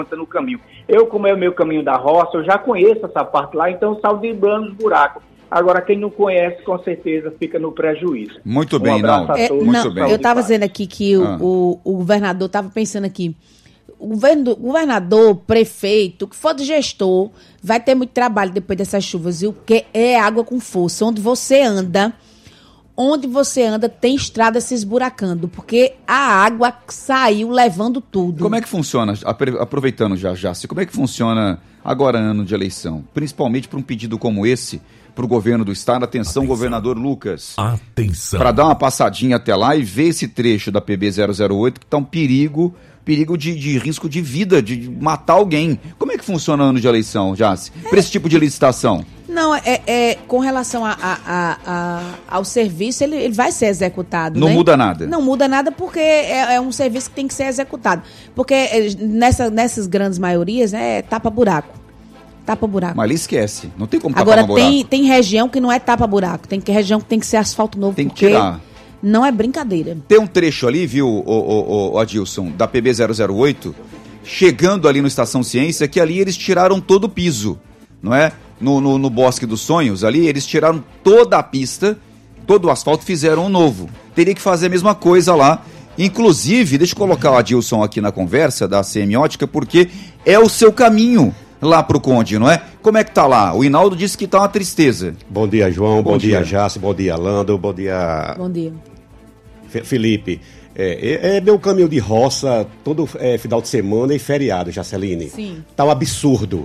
no caminho. Eu, como é o meu caminho da roça, eu já conheço essa parte lá, então salvo driblando os buracos. Agora, quem não conhece, com certeza, fica no prejuízo. Muito bem, Hinaldo. Muito bem. Eu estava dizendo aqui que o governador estava pensando aqui, o governador, prefeito, que for de gestor, vai ter muito trabalho depois dessas chuvas, viu? Porque é água com força. Onde você anda tem estrada se esburacando, porque a água saiu levando tudo. Como é que funciona, aproveitando já, como é que funciona agora, ano de eleição? Principalmente para um pedido como esse, para o governo do estado. Atenção, governador Lucas. Atenção. Para dar uma passadinha até lá e ver esse trecho da PB 008 que está um perigo de risco de vida, de matar alguém. Como é que funciona o ano de eleição, Jace? Para esse tipo de licitação? Não, com relação ao serviço, ele vai ser executado. Não, né? Muda nada? Não muda nada porque é um serviço que tem que ser executado. Porque nessas grandes maiorias, tapa-buraco. Tapa-buraco. Mas ali esquece, não tem como tapar Agora, um buraco. tem região que não é tapa-buraco, tem região que tem que ser asfalto novo. Tem que tirar. Não é brincadeira. Tem um trecho ali, viu, o Adilson, da PB 008, chegando ali no Estação Ciência, que ali eles tiraram todo o piso, não é? No Bosque dos Sonhos, ali eles tiraram toda a pista, todo o asfalto, fizeram um novo. Teria que fazer a mesma coisa lá. Inclusive, deixa eu colocar o Adilson aqui na conversa da Semiótica, porque é o seu caminho lá pro Conde, não é? Como é que tá lá? O Hinaldo disse que tá uma tristeza. Bom dia, João. Bom dia, Jace. Bom dia, Lando. Bom dia... Bom dia. Felipe. É meu caminho de roça todo final de semana e feriado, Jaceline. Sim. Tá um absurdo.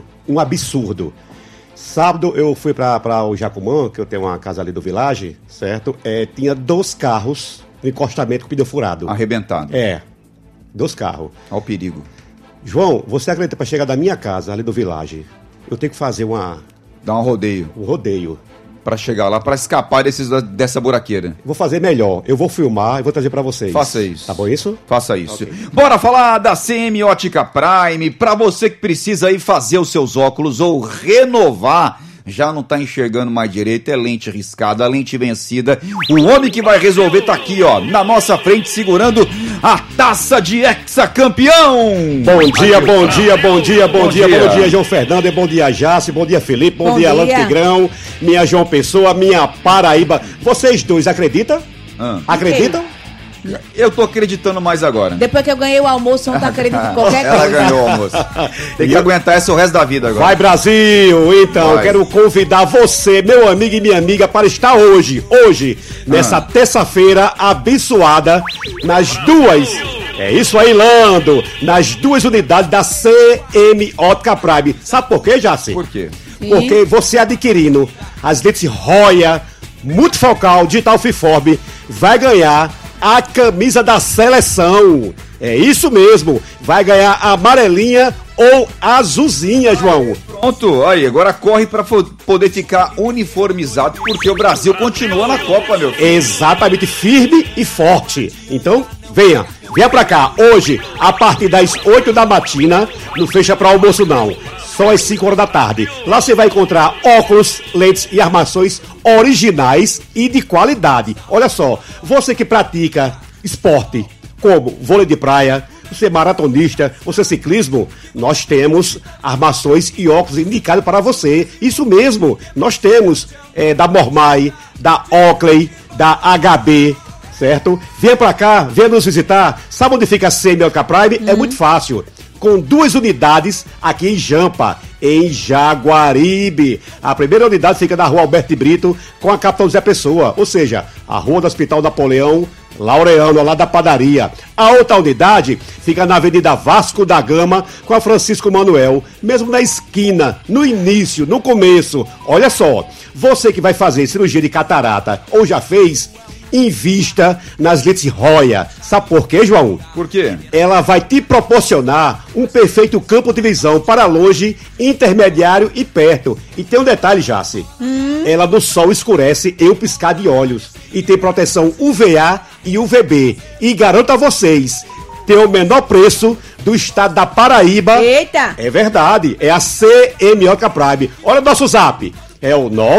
Sábado eu fui para o Jacumã, que eu tenho uma casa ali do Village, certo? Tinha 2 carros no encostamento com pneu furado. Arrebentado. 2 carros. Olha o perigo. João, você acredita, para chegar da minha casa ali do Village, eu tenho que fazer Dar um rodeio. um rodeio. Para chegar lá, para escapar dessa buraqueira. Vou fazer melhor. Eu vou filmar e vou trazer para vocês. Faça isso. Tá bom isso? Faça isso. Okay. Bora falar da Semiótica Prime, para você que precisa aí fazer os seus óculos ou renovar, já não tá enxergando mais direito, é lente riscada, lente vencida. O homem que vai resolver tá aqui, ó, na nossa frente, segurando a taça de hexacampeão. Bom dia, João Fernando, bom dia, Jace, bom dia, Felipe, bom dia, Alano Tigrão, minha João Pessoa, minha Paraíba. Vocês dois acreditam? Acreditam? Eu tô acreditando mais agora. Depois que eu ganhei o almoço, não tá acreditando em qualquer coisa. Ela ganhou o almoço. Tem que aguentar essa o resto da vida agora. Vai, Brasil! Então, eu quero convidar você, meu amigo e minha amiga, para estar hoje, nessa terça-feira abençoada, nas duas... É isso aí, Lando! Nas 2 unidades da Semiótica Prime. Sabe por quê, Jaci? Por quê? Porque você adquirindo as lentes Roya, multifocal, digital freeform, vai ganhar a camisa da seleção. É isso mesmo. Vai ganhar a amarelinha ou azulzinha, João. Pronto, aí, agora corre pra poder ficar uniformizado, porque o Brasil continua na Copa, meu filho. Exatamente, firme e forte. Então, venha pra cá. Hoje, a partir das 8 da matina, não fecha pra almoço não. Só às 5 horas da tarde. Lá você vai encontrar óculos, lentes e armações originais e de qualidade. Olha só, você que pratica esporte como vôlei de praia, você é maratonista, você é ciclismo, nós temos armações e óculos indicados para você. Isso mesmo, nós temos da Mormai, da Oakley, da HB, certo? Venha pra cá, venha nos visitar. Sabe onde fica a Semiótica Prime? É muito fácil. Com 2 unidades aqui em Jampa, em Jaguaribe. A primeira unidade fica na rua Alberto de Brito, com a Capitão Zé Pessoa, ou seja, a rua do Hospital Napoleão Laureano, lá da padaria. A outra unidade fica na Avenida Vasco da Gama, com a Francisco Manuel, mesmo na esquina, no início, no começo. Olha só, você que vai fazer cirurgia de catarata ou já fez, invista nas lentes Roya. Sabe por quê, João? Por quê? Ela vai te proporcionar um perfeito campo de visão para longe, intermediário e perto. E tem um detalhe, Jace. Ela do sol escurece em um piscar de olhos. E tem proteção UVA e UVB. E garanto a vocês, tem o menor preço do estado da Paraíba. Eita! É verdade, é a Semiótica Prime. Olha o nosso zap. É o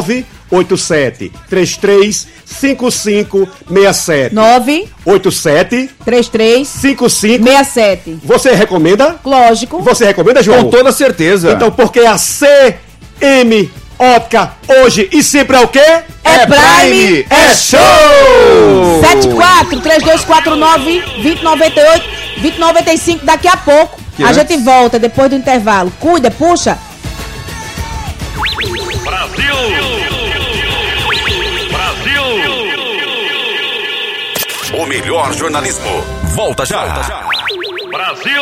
987-335567. 987-335567. Você recomenda? Lógico. Você recomenda, João? Com toda certeza. Então, porque a CM Ótica hoje e sempre é o quê? É Prime, é show! 74-3249-2098-2095. Daqui a pouco a gente volta depois do intervalo. Cuida, puxa. Brasil! Brasil! O melhor jornalismo. Volta já. Brasil!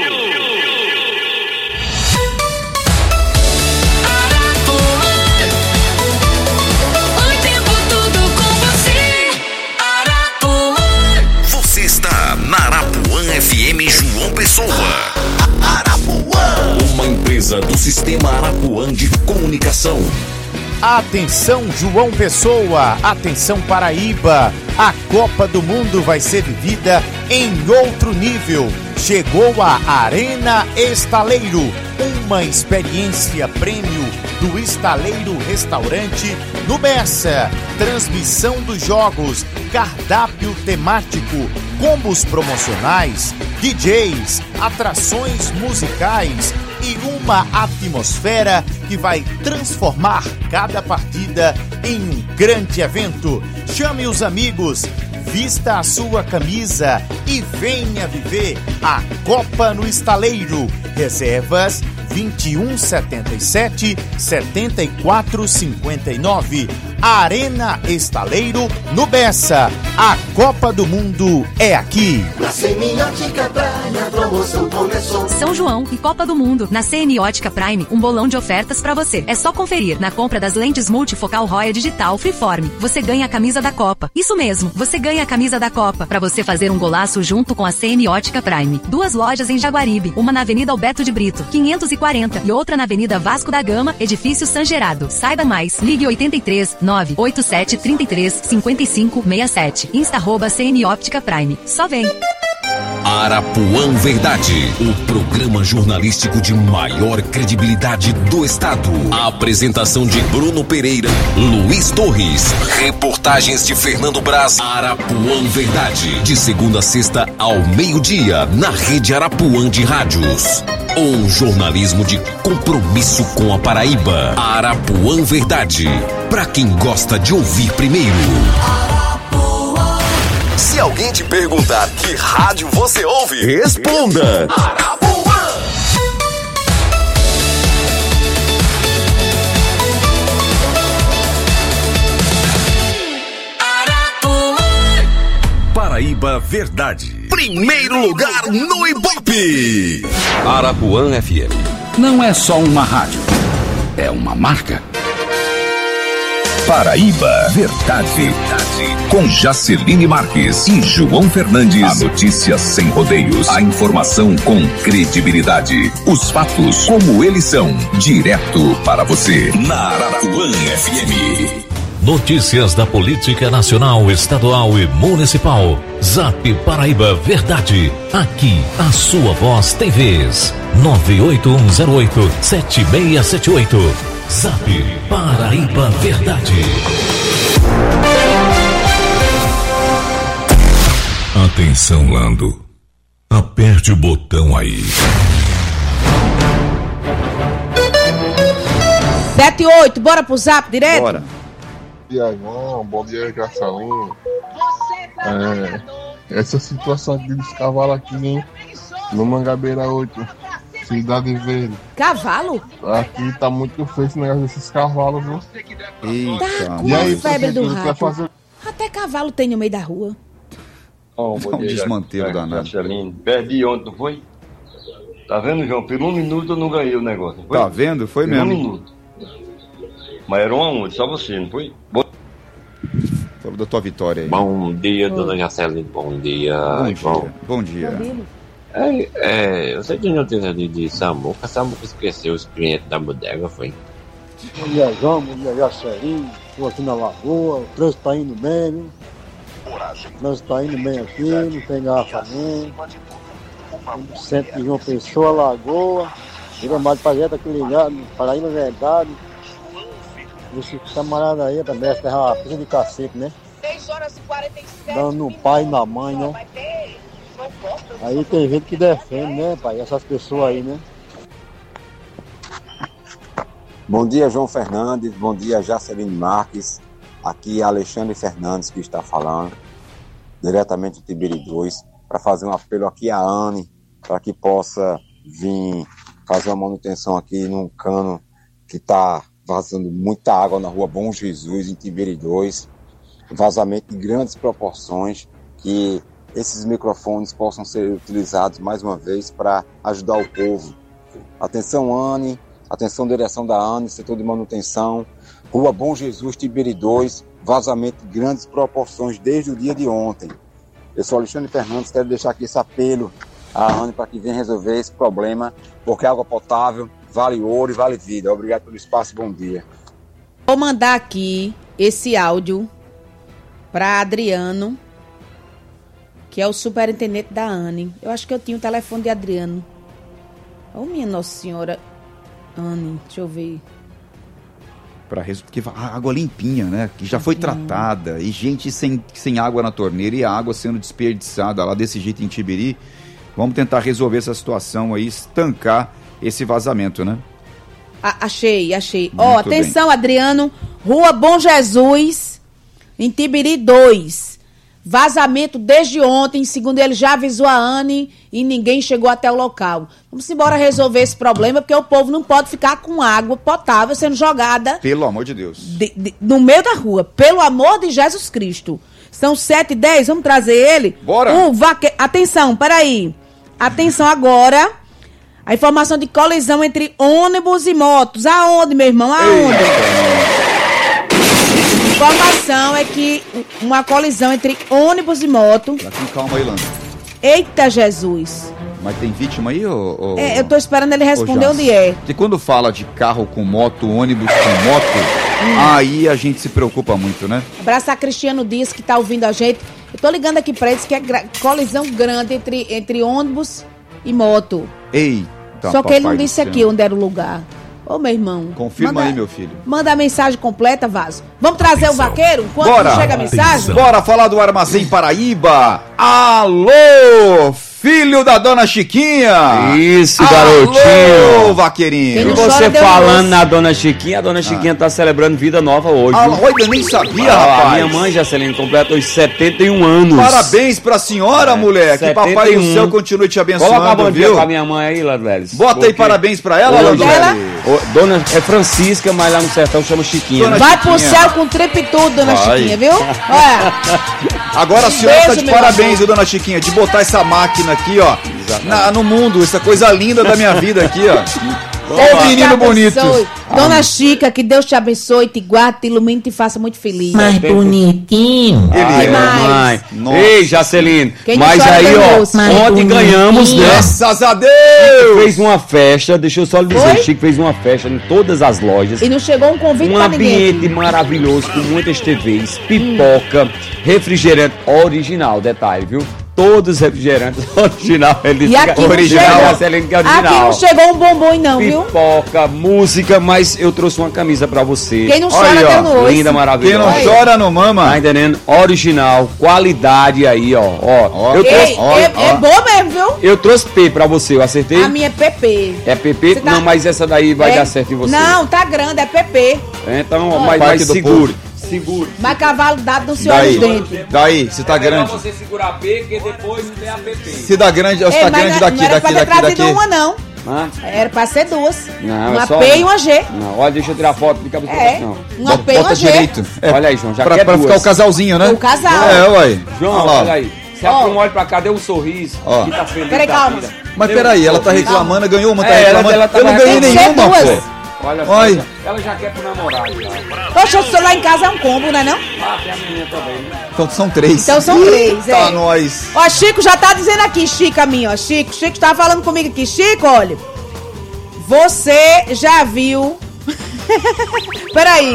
Você está na Arapuã FM João Pessoa. Arapuã, uma empresa do Sistema Arapuã de Comunicação. Atenção João Pessoa, atenção Paraíba, a Copa do Mundo vai ser vivida em outro nível. Chegou a Arena Estaleiro, uma experiência prêmio do Estaleiro Restaurante no Bessa. Transmissão dos jogos, cardápio temático, combos promocionais, DJs, atrações musicais e uma atmosfera que vai transformar cada partida em um grande evento. Chame os amigos, vista a sua camisa e venha viver a Copa no Estaleiro. Reservas 2177-7459. Arena Estaleiro no Bessa. A Copa do Mundo é aqui. Na Semiótica Prime, a promoção começou. São João e Copa do Mundo. Na Semiótica Prime, um bolão de ofertas pra você. É só conferir. Na compra das lentes multifocal Roya Digital Freeform, você ganha a camisa da Copa. Isso mesmo, você ganha a camisa da Copa pra você fazer um golaço junto com a Semiótica Prime. 2 lojas em Jaguaribe, uma na Avenida Alberto de Brito, 540, e outra na Avenida Vasco da Gama, Edifício San Gerardo. Saiba mais, ligue 83 987 33 55 67. Insta@CNOptica Prime. Só vem. Arapuã Verdade, o programa jornalístico de maior credibilidade do estado. A apresentação de Bruno Pereira, Luiz Torres, reportagens de Fernando Braz. Arapuã Verdade, de segunda a sexta ao meio-dia, na Rede Arapuã de Rádios. Um jornalismo de compromisso com a Paraíba. Arapuã Verdade, pra quem gosta de ouvir primeiro. Se alguém te perguntar que rádio você ouve, responda. Arapuã. Paraíba Verdade. Primeiro lugar no Ibope. Arapuã FM. Não é só uma rádio, é uma marca. Paraíba Verdade. Com Jaceline Marques e João Fernandes. A notícia sem rodeios. A informação com credibilidade. Os fatos como eles são. Direto para você. Na Arapuã FM. Notícias da política nacional, estadual e municipal. Zap Paraíba Verdade. Aqui a sua voz tem vez. 98108-7678. Zap Paraíba Verdade. Atenção, Lando. Aperte o botão aí. 7 e 8, bora pro Zap direto? Bora. Bom dia, João. Bom dia, Jaçalim. Essa situação aqui dos cavalos aqui, hein? No Mangabeira 8, Cidade Verde. Cavalo? Aqui tá muito feio esse negócio desses cavalos, viu? Eita. Tá com a febre do rato. Até cavalo tem no meio da rua. Bom dia, desmantelo danado. Perdi ontem, não foi? Tá vendo, João? Por 1 minuto eu não ganhei o negócio. Tá vendo? Foi por mesmo. 1 minuto. Mas era 1-1, só você, não foi? Falou da tua vitória aí. Bom dia, dona Jaceline. Bom dia, João. Bom dia. Eu sei que não tem nada de Samuca. Samuca esqueceu os clientes da bodega, foi? Bom dia, João. Bom dia, Jaceline. Estou aqui na Lagoa. O trânsito tá indo bem, né? O trânsito tá indo bem aqui, não tem engarrafamento. No centro de João Pessoa, Lagoa. Vira mais pra gente aqui ligado. Paraíba Verdade. Esse camarada aí também é uma coisa de cacete, né? 6h47. Dando no pai e na mãe, né? Aí tem gente que defende, né, pai? Essas pessoas aí, né? Bom dia, João Fernandes. Bom dia, Jaceline Marques. Aqui é Alexandre Fernandes que está falando, diretamente do Tibiri 2, para fazer um apelo aqui à Anne, para que possa vir fazer uma manutenção aqui num cano que está vazando muita água na rua Bom Jesus, em Tibiri 2. Vazamento de grandes proporções, que esses microfones possam ser utilizados mais uma vez para ajudar o povo. Atenção, Anne, atenção, direção da Anne, setor de manutenção, Rua Bom Jesus, Tibiri 2, vazamento de grandes proporções desde o dia de ontem. Eu sou Alexandre Fernandes, quero deixar aqui esse apelo à Anne para que venha resolver esse problema, porque água potável vale ouro e vale vida. Obrigado pelo espaço, bom dia. Vou mandar aqui esse áudio para Adriano, que é o superintendente da Anne. Eu acho que eu tinha o telefone de Adriano. Ô, minha Nossa Senhora, Anne, deixa eu ver. Porque a água limpinha, né? Que já foi tratada. E gente sem água na torneira e a água sendo desperdiçada lá desse jeito em Tibiri. Vamos tentar resolver essa situação aí, estancar esse vazamento, né? Achei. Ó, atenção, bem. Adriano. Rua Bom Jesus, em Tibiri 2. Vazamento desde ontem, segundo ele já avisou a Anne e ninguém chegou até o local. Vamos embora resolver esse problema, porque o povo não pode ficar com água potável sendo jogada... Pelo amor de Deus. No meio da rua, pelo amor de Jesus Cristo. São 7h10, vamos trazer ele? Bora! Atenção, peraí. Atenção agora. A informação de colisão entre ônibus e motos. Aonde, meu irmão? Aonde? A informação é que uma colisão entre ônibus e moto. Tá com calma aí, Lando. Eita, Jesus. Mas tem vítima aí, ou... eu tô esperando ele responder onde é. Porque quando fala de carro com moto, ônibus com moto, aí a gente se preocupa muito, né? Abraço a Cristiano Dias, que tá ouvindo a gente. Eu tô ligando aqui pra eles que é colisão grande entre ônibus e moto. Eita, só que ele não disse aqui onde era o lugar. Ô, meu irmão. Confirma aí, meu filho. Manda a mensagem completa, Vaso. Vamos trazer o vaqueiro? Enquanto chega a mensagem? Bora falar do Armazém Paraíba. Alô, filho da dona Chiquinha. Isso, garotinho. Alô, vaqueirinho. E você falando na dona Chiquinha, a dona Chiquinha tá celebrando vida nova hoje. Olha, eu nem sabia, rapaz. A minha mãe, Jaceline, completa os 71 anos. Parabéns pra senhora, mulher. 71. Que papai do céu continue te abençoando, coloca a bom viu? Dia pra minha mãe aí, Landeles. Bota aí parabéns pra ela, Landeles. Dona é Francisca, mas lá no sertão chama Chiquinha. Dona Vai Chiquinha. Pro céu com trepo e tudo, dona Chiquinha, viu? Olha. Agora a senhora tá de parabéns, viu, dona Chiquinha, de botar essa máquina aqui, ó, no mundo, essa coisa linda da minha vida aqui, ó. Ô, menino bonito. Dona Chica, que Deus te abençoe, te guarde, te ilumine e te faça muito feliz. Mais bonitinho. Mãe. Ei, Jaceline, mas aí, ó, ontem ganhamos, né? Graças a Deus! Fez uma festa, deixa eu só lhe dizer, Chico fez uma festa em todas as lojas. E não chegou um convite pra ninguém. Um ambiente maravilhoso, com muitas TVs, pipoca, refrigerante original, detalhe, viu? Todos os refrigerantes original. Ele e aqui original, aqui não chegou um bombom não, viu? Pipoca, música, mas eu trouxe uma camisa pra você. Quem não chora deu no osso. Linda, maravilhosa. Quem não chora não mama. Tá entendendo? Original, qualidade aí, ó. Eu trouxe, é boa mesmo, viu? Eu trouxe P pra você, eu acertei? A minha é PP. É PP? Tá... Não, mas essa daí vai dar certo em você. Não, tá grande, é PP. Então, mas segure. Segura. Mas cavalo dado não se olha os dentes. Daí, se tá grande. É você segurar a P, que depois não tem a PP. Se dá grande, você tá grande daqui. Não era pra ter trazido uma, não. Era pra ser duas. Não, uma P e uma G. Não, olha, deixa eu tirar foto de cabeça. Não. Uma P e uma G. Direito. Olha aí, João, já pra ficar o casalzinho, né? O casal. Ué. João, olha aí. Se a um olha pra cá, deu um sorriso. Que tá feliz. Peraí, calma. Mas peraí, ela tá reclamando, ganhou uma, tá reclamando. Eu não ganhei nenhuma, pô. Olha só, ela já quer pro namorado. Poxa, o seu lá em casa é um combo, né não? Tem a menina também. Então são três. Então são três, Tá nós. Ó, Chico já tá dizendo aqui, Chico, a minha, ó. Chico tá falando comigo aqui. Chico, olha. Você já viu... Peraí.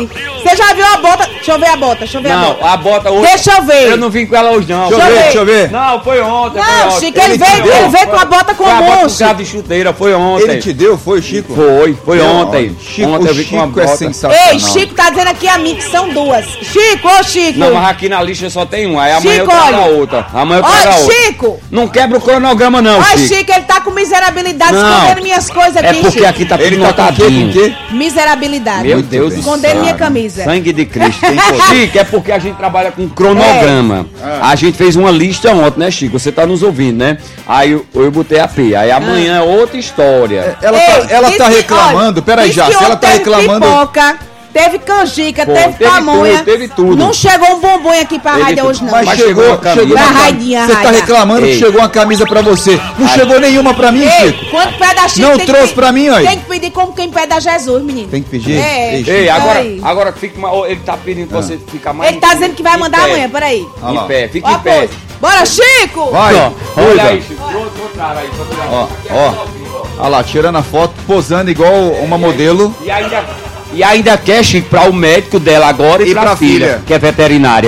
Você já viu a bota? Deixa eu ver a bota, Não, a bota hoje. Deixa eu ver. Eu não vim com ela hoje, não. Deixa eu ver. Não, foi ontem. Não, Chico, ele veio com a bota comum. Com a de chuteira, foi ontem. Ele te deu, foi, Chico? Foi ontem. Chico, ontem eu vim Chico com a bota. é sensacional. Ei, Chico tá dizendo aqui a mim que são duas. Chico, ô Chico. Não, mas aqui na lista só tem uma. Aí amanhã Chico, eu trago a olha. outra. Amanhã eu trago a outra. Chico. Não quebra o cronograma, não, Olha, Chico. Chico, ele tá com miserabilidade Não. escondendo minhas coisas aqui, É porque Chico. aqui tá tudo Ele tá notadinho. com quê? Miserabilidade. Meu Deus do céu. Escondendo minha camisa. Sangue de Cristo. Chico, é porque a gente trabalha com cronograma. A gente fez uma lista ontem, né, Chico? Você tá nos ouvindo, né? Aí eu botei a P. Aí amanhã é outra história. Ela tá reclamando. Peraí, já. Se ela tá reclamando. Pipoca, teve canjica, Pô, teve pamonha. teve tudo. Não chegou um bombom aqui pra Teve Raida tudo. hoje, não. Mas chegou Pra Raidinha, Você tá reclamando que chegou uma camisa pra você. Não chegou nenhuma pra mim, Ei, Chico. quando pede a Chico, Não tem trouxe que- pra mim, aí. Tem que pedir como quem pede a Jesus, menino. Tem que pedir? É. Ei, Aí. agora fica ele tá pedindo pra você ficar mais. Ele tá dizendo que vai mandar amanhã, peraí. Em pé, fica Ó, em pé. pois. Bora, Chico! Vai. Olha aí, Chico. Chico. Outro cara aí, pra tirar Ó. Olha lá, tirando a foto, posando igual uma modelo. E ainda quer, Chico, pra o médico dela agora e pra filha, que é veterinária.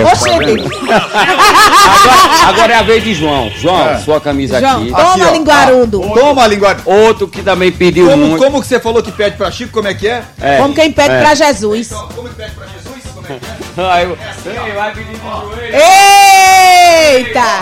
Agora é a vez de João. João, sua camisa João, aqui. toma, Aqui, ó. linguarudo. Toma, linguarudo. Outro que também pediu muito. Como que você falou que pede pra Chico? Como é que é? Como quem pede pra Jesus. Como que pede pra Jesus? Como é que é? Vai pedir de joelho. Eita!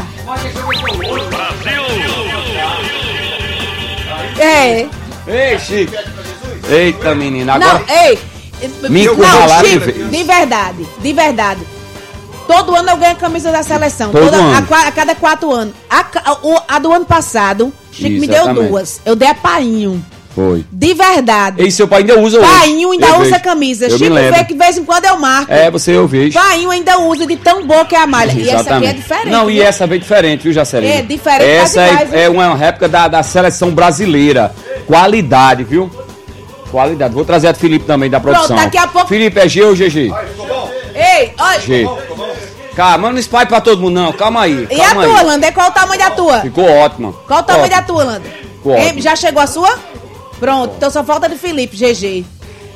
É. Ei, Chico. Eita, menina. Agora. Não, ei. Me encurralaram Chico, de vez. de verdade. Todo ano eu ganho a camisa da seleção. Todo ano. A cada 4 anos. A do ano passado, Chico me deu Exatamente. 2. Eu dei a Painho. Foi. De verdade. E seu pai ainda usa hoje. Painho ainda Eu usa vejo. camisa. Eu me Chico lembro. vê que de vez em quando eu marco. É, eu vejo. Painho ainda usa de tão boa que é a malha. E essa aqui é diferente. Não, e viu? essa veio diferente, viu, Jacelina? É, diferente Essa tá demais, é uma réplica da seleção brasileira. Qualidade, viu? Qualidade. Vou trazer a do Felipe também, da produção. daqui a pouco- Felipe, é G ou GG? Ei, olha. G. Calma, não espalhe pra todo mundo, não. Calma aí. E a Calma tua, aí. Landa? Qual o tamanho da tua? Ficou ótimo. Qual o tamanho Ótimo. da tua, Landa? Ficou ótimo. Já chegou a sua? Pronto, então só falta de Felipe, GG.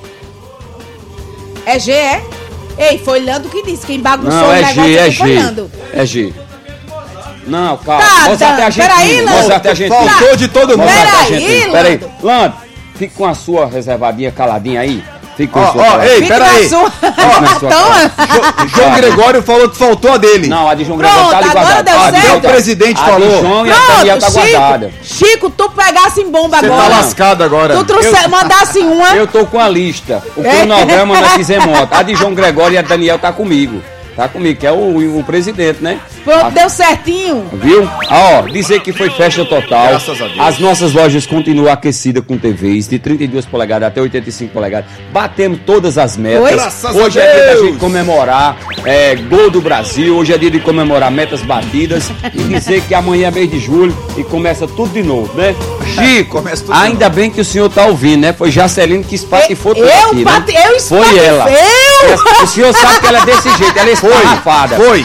É G, é? Ei, foi Lando que disse. Quem bagunçou Não, o é negócio G, é aqui foi G. Lando. É G. Não, calma. Tá, Mostra até a gente. peraí, Lando. Mostra até a gente. Faltou de todo mundo. Peraí, Peraí. Lando. Lando, fique com a sua reservadinha caladinha aí. Fique com a sua Ó, caladinha. ei, Fica peraí. na sua. Fique na sua Então, João Gregório falou que faltou a dele. Não, a de João Pronto, Gregório tá ali agora guardada. deu Até certo. o presidente A de falou. João e a Daniel tá pronto, guardada. Chico, tu pegasse em bomba Você tá agora. lascado agora. Tu mandasse uma. Eu tô com a lista. O cronograma nós fizemos ontem. A de João Gregório e a Daniel tá comigo. Tá comigo, que é o presidente, né? Pronto, deu certinho. Viu? Ó, dizer que foi festa total. Graças a Deus. As nossas lojas continuam aquecidas com TVs de 32 polegadas até 85 polegadas. Batemos todas as metas. Oi? Graças Hoje a é dia da Deus. gente comemorar gol do Brasil. Hoje é dia de comemorar metas batidas. E dizer que amanhã é mês de julho e começa tudo de novo, né? Chico, Começa tudo de ainda bem que o senhor tá ouvindo, né? Foi Jacelino que espatifou tudo Eu aqui, bati- né? eu Foi ela. espatifei. O senhor sabe que ela é desse jeito, ela é esparrafada. Foi.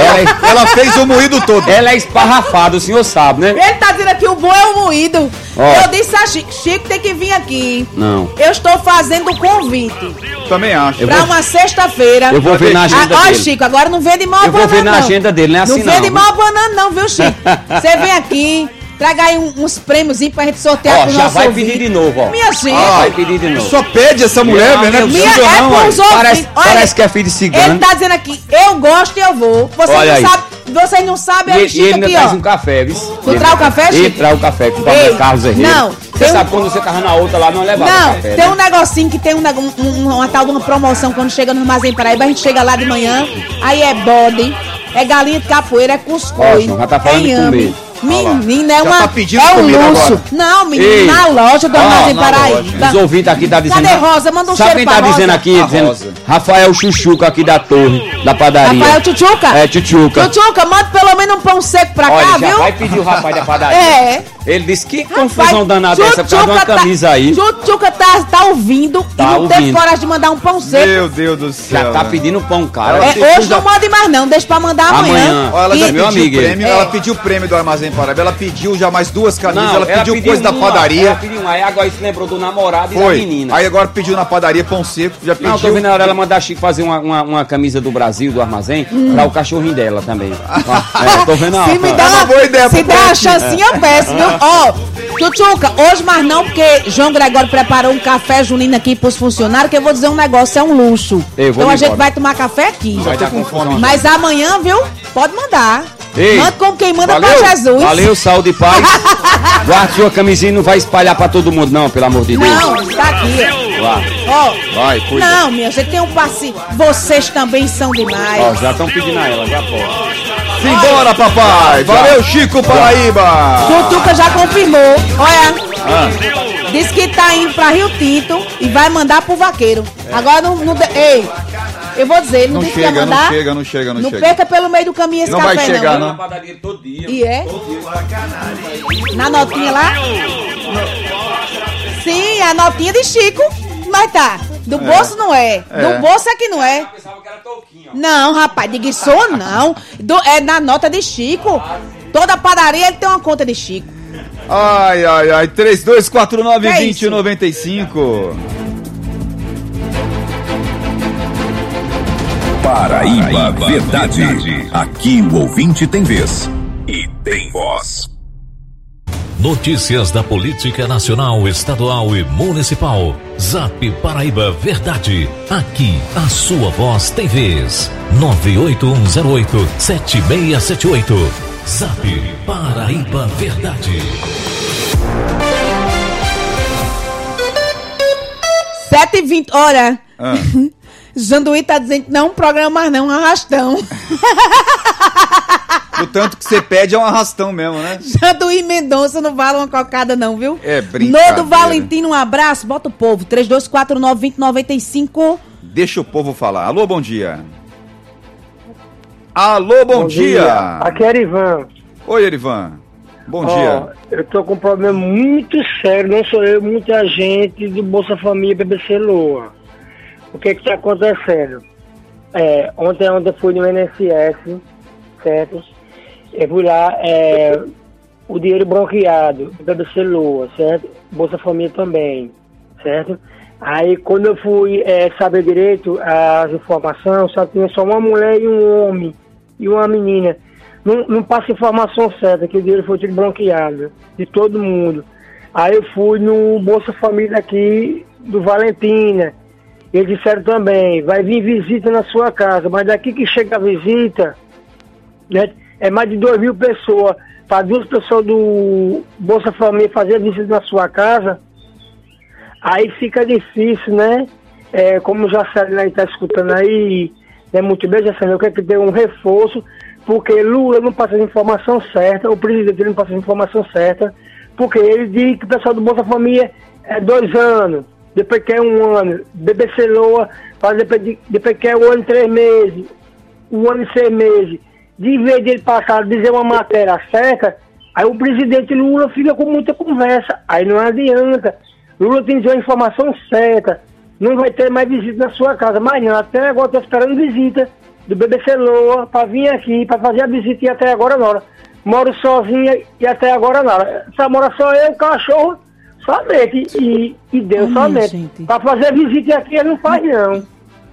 Ela fez o moído todo. Ela é esparrafada, o senhor sabe, né? Ele tá dizendo aqui o bom é o moído. Ó. Eu disse a Chico, Chico tem que vir aqui. Não. Eu estou fazendo o convite Também acho. pra uma sexta-feira. Eu vou ver na agenda Ó, dele. Chico, agora não vende mal a Eu vou banana, ver na não. agenda dele, não é assim Não vende não, mal a banana não, viu, Chico? Você vem aqui, traga aí uns prêmiozinhos pra gente sortear Ó, pro já nosso vai ouvinte. pedir de novo, ó. Minha gente. Vai pedir de novo. Só pede essa mulher, velho. Não é Minha possível, é não, pros ué. ouvintes. Olha, Parece que é filho de ele cigano. tá dizendo aqui, eu gosto e eu vou. Olha aí. Vocês não sabem, aí, E Chico ele ainda aqui, traz ó. um café, viu? Tu traz o café, Chico? Ele traz o café com o Ei, Pablo Carlos Herrera. não, Você tem sabe quando você tava na outra lá, não levava Não, café, tem né? um negocinho que tem uma tal de uma promoção quando chega no Armazém Paraíba, a gente chega lá de manhã, aí é bode, é galinha de capoeira, é cuscuz, Ó, já tá falando é de inhame. comer. Menina, é Já uma. tá pedindo é um comida luxo. agora. Não, menina, Ei. na loja do Armazém na Paraíba. Os ouvintes aqui tá dizendo... Cadê Rosa? Manda um Sabe cheiro quem tá pra dizendo Rosa. aqui? A Dizendo, Rosa. Rafael Chuchuca aqui da torre, da padaria. Rafael Tchutchuca? É, Tchutchuca. Tchutchuca, manda pelo menos um pão seco pra Olha, cá, já viu? vai pedir o rapaz da padaria. É. Ele disse que confusão danada essa por causa de uma camisa aí. Tchutchuca tá tá ouvindo e não teve coragem de mandar um pão seco. Meu Deus do céu. Já tá pedindo pão, cara. Hoje não mande mais não, deixa pra mandar amanhã. Ela já pediu prêmio, ela pediu o prêmio do Armazém Paraíba, ela pediu já mais 2 camisas, ela pediu coisa da padaria. Ela pediu aí agora se lembrou do namorado e da menina. Aí agora pediu na padaria pão seco, já pediu. Não, tô vendo na hora ela mandar a Chico fazer uma camisa do Brasil, do Armazém, pra o cachorrinho dela também. Tô vendo a hora. Se me dá uma boa ideia, se der uma chancinha, eu peço, viu? Ó, Tchutchuca, hoje mais não, porque João Gregório preparou um café junino aqui pros funcionários, que eu vou dizer um negócio, é um luxo. Então a gente vai tomar café aqui. Vai dar com fome. Mas amanhã, viu? Pode mandar. Ei, manda como quem manda valeu, pra Jesus. Valeu, saúde e paz. Guarde sua camisinha e não vai espalhar pra todo mundo, não, pelo amor de Deus. Não, tá aqui. Vai, cuida. Não, minha gente tem um passe. Vocês também são demais. Ó, já estão pedindo a ela, já pode. Simbora, papai! Valeu, Chico Paraíba! Tutuca já confirmou. Olha. Disse que tá indo pra Rio Tinto e vai mandar pro vaqueiro. Agora não ei, eu vou dizer, ele não disse que ia mandar. Não chega. Não perca pelo meio do caminho esse não café, vai chegar, não. Na padaria todo dia. E é? Na notinha lá? Sim, a notinha de Chico. Mas tá, do bolso não é. Do bolso é que não é. Não, rapaz, de guiçô não. É na nota de Chico. Toda padaria ele tem uma conta de Chico. Ai, 3249-2095. Paraíba Verdade. Aqui o ouvinte tem vez e tem voz. Notícias da política nacional, estadual e municipal. Zap Paraíba Verdade. Aqui a sua voz tem vez. 98108-7678. Zap Paraíba Verdade. 7h20, olha. Janduí tá dizendo que não é um programa mais não, é um arrastão. O tanto que você pede é um arrastão mesmo, né? Janduí Mendonça não vale uma cocada não, viu? É brincadeira. Nodo Valentino, um abraço, bota o povo, 3249-2095. Deixa o povo falar. Alô, bom dia. Alô, bom dia. Aqui é Erivan. Oi, Erivan. Bom dia. Eu tô com um problema muito sério, não sou eu, muita gente do Bolsa Família BBC Loa. O que tá acontecendo? Ontem eu fui no INSS, certo? Eu fui lá, o dinheiro bloqueado do BBC Loa, certo? Bolsa Família também, certo? Aí quando eu fui saber direito as informações, só tinha só uma mulher e um homem, e uma menina. Não passa informação certa, que o dinheiro foi tudo bloqueado, de todo mundo. Aí eu fui no Bolsa Família aqui do Valentina. Eles disseram também, vai vir visita na sua casa, mas daqui que chega a visita, né, é mais de 2.000 pessoas. Para 2 pessoas do Bolsa Família fazer a visita na sua casa, aí fica difícil, né? Como já sabe, né, está escutando aí, né, muito bem, já sabe, eu quero que dê um reforço, porque Lula não passa a informação certa, o presidente não passa a informação certa, porque ele diz que o pessoal do Bolsa Família é 2 anos. Depois quer 1 ano, BBC Loa, depois quer 1 ano e 3 meses, 1 ano e 6 meses. De vez de ele passar, dizer uma matéria certa, aí o presidente Lula fica com muita conversa, aí não adianta. Lula tem que dizer a informação certa, não vai ter mais visita na sua casa, mas não, até agora estou esperando visita do BBC Loa para vir aqui, para fazer a visita e até agora não. Moro sozinha e até agora não. Só mora só eu, o cachorro, somente, e Deus somente. Para fazer visita aqui ele não faz não.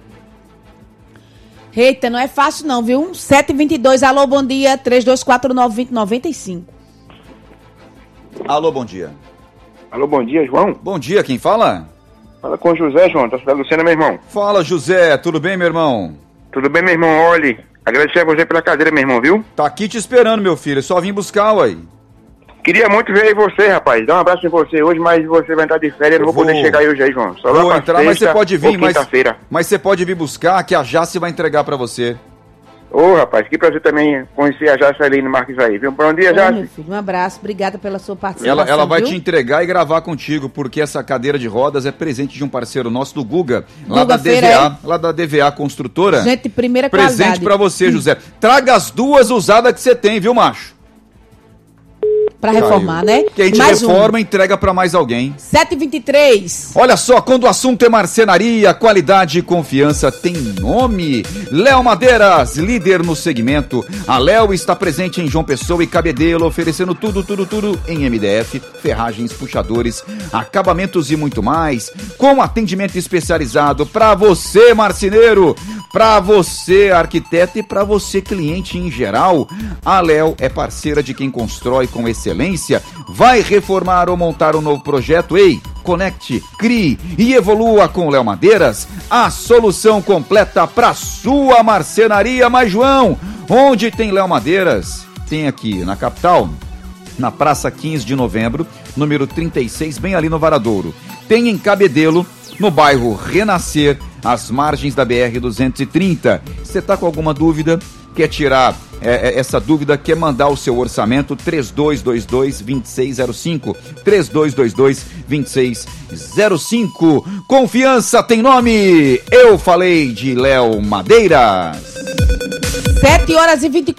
Eita, não é fácil não, viu? 7h22, alô, bom dia, 3249-2095. Alô, bom dia. Alô, bom dia, João. Bom dia, quem fala? Fala com o José, João, da cidade Luciana, meu irmão. Fala, José, tudo bem, meu irmão? Tudo bem, meu irmão, olhe, agradecer a você pela cadeira, meu irmão, viu? Tá aqui te esperando, meu filho, só vim buscar, uai. Queria muito ver aí você, rapaz. Dá um abraço em você hoje, mas você vai entrar de férias, eu não vou poder chegar hoje aí, João. Só vou entrar, mas você pode vir, mas você pode vir buscar, que a Jace vai entregar pra você. Ô, rapaz, que prazer também conhecer a Jaceline Marques aí, viu? Bom dia, Jace. Um abraço, obrigada pela sua participação. Ela vai te entregar e gravar contigo, porque essa cadeira de rodas é presente de um parceiro nosso, do Guga, lá da DVA, lá da DVA Construtora. Gente, primeira qualidade. Presente pra você, José. Traga as 2 usadas que você tem, viu, macho? Pra reformar, né? Que a gente reforma e entrega pra mais alguém. 7h23. Olha só, quando o assunto é marcenaria, qualidade e confiança tem nome. Léo Madeiras, líder no segmento. A Léo está presente em João Pessoa e Cabedelo, oferecendo tudo em MDF, ferragens, puxadores, acabamentos e muito mais. Com atendimento especializado pra você, marceneiro, pra você, arquiteto e pra você, cliente em geral. A Léo é parceira de quem constrói com excelência. Vai reformar ou montar um novo projeto? Ei, conecte, crie e evolua com Léo Madeiras, a solução completa para sua marcenaria. Mas João, onde tem Léo Madeiras? Tem aqui na capital, na Praça 15 de Novembro, número 36, bem ali no Varadouro. Tem em Cabedelo, no bairro Renascer, às margens da BR-230. Você tá com alguma dúvida? Quer tirar essa dúvida, quer mandar o seu orçamento? 3222-2605, 3222-2605. Confiança tem nome, eu falei de Léo Madeiras. 7h24,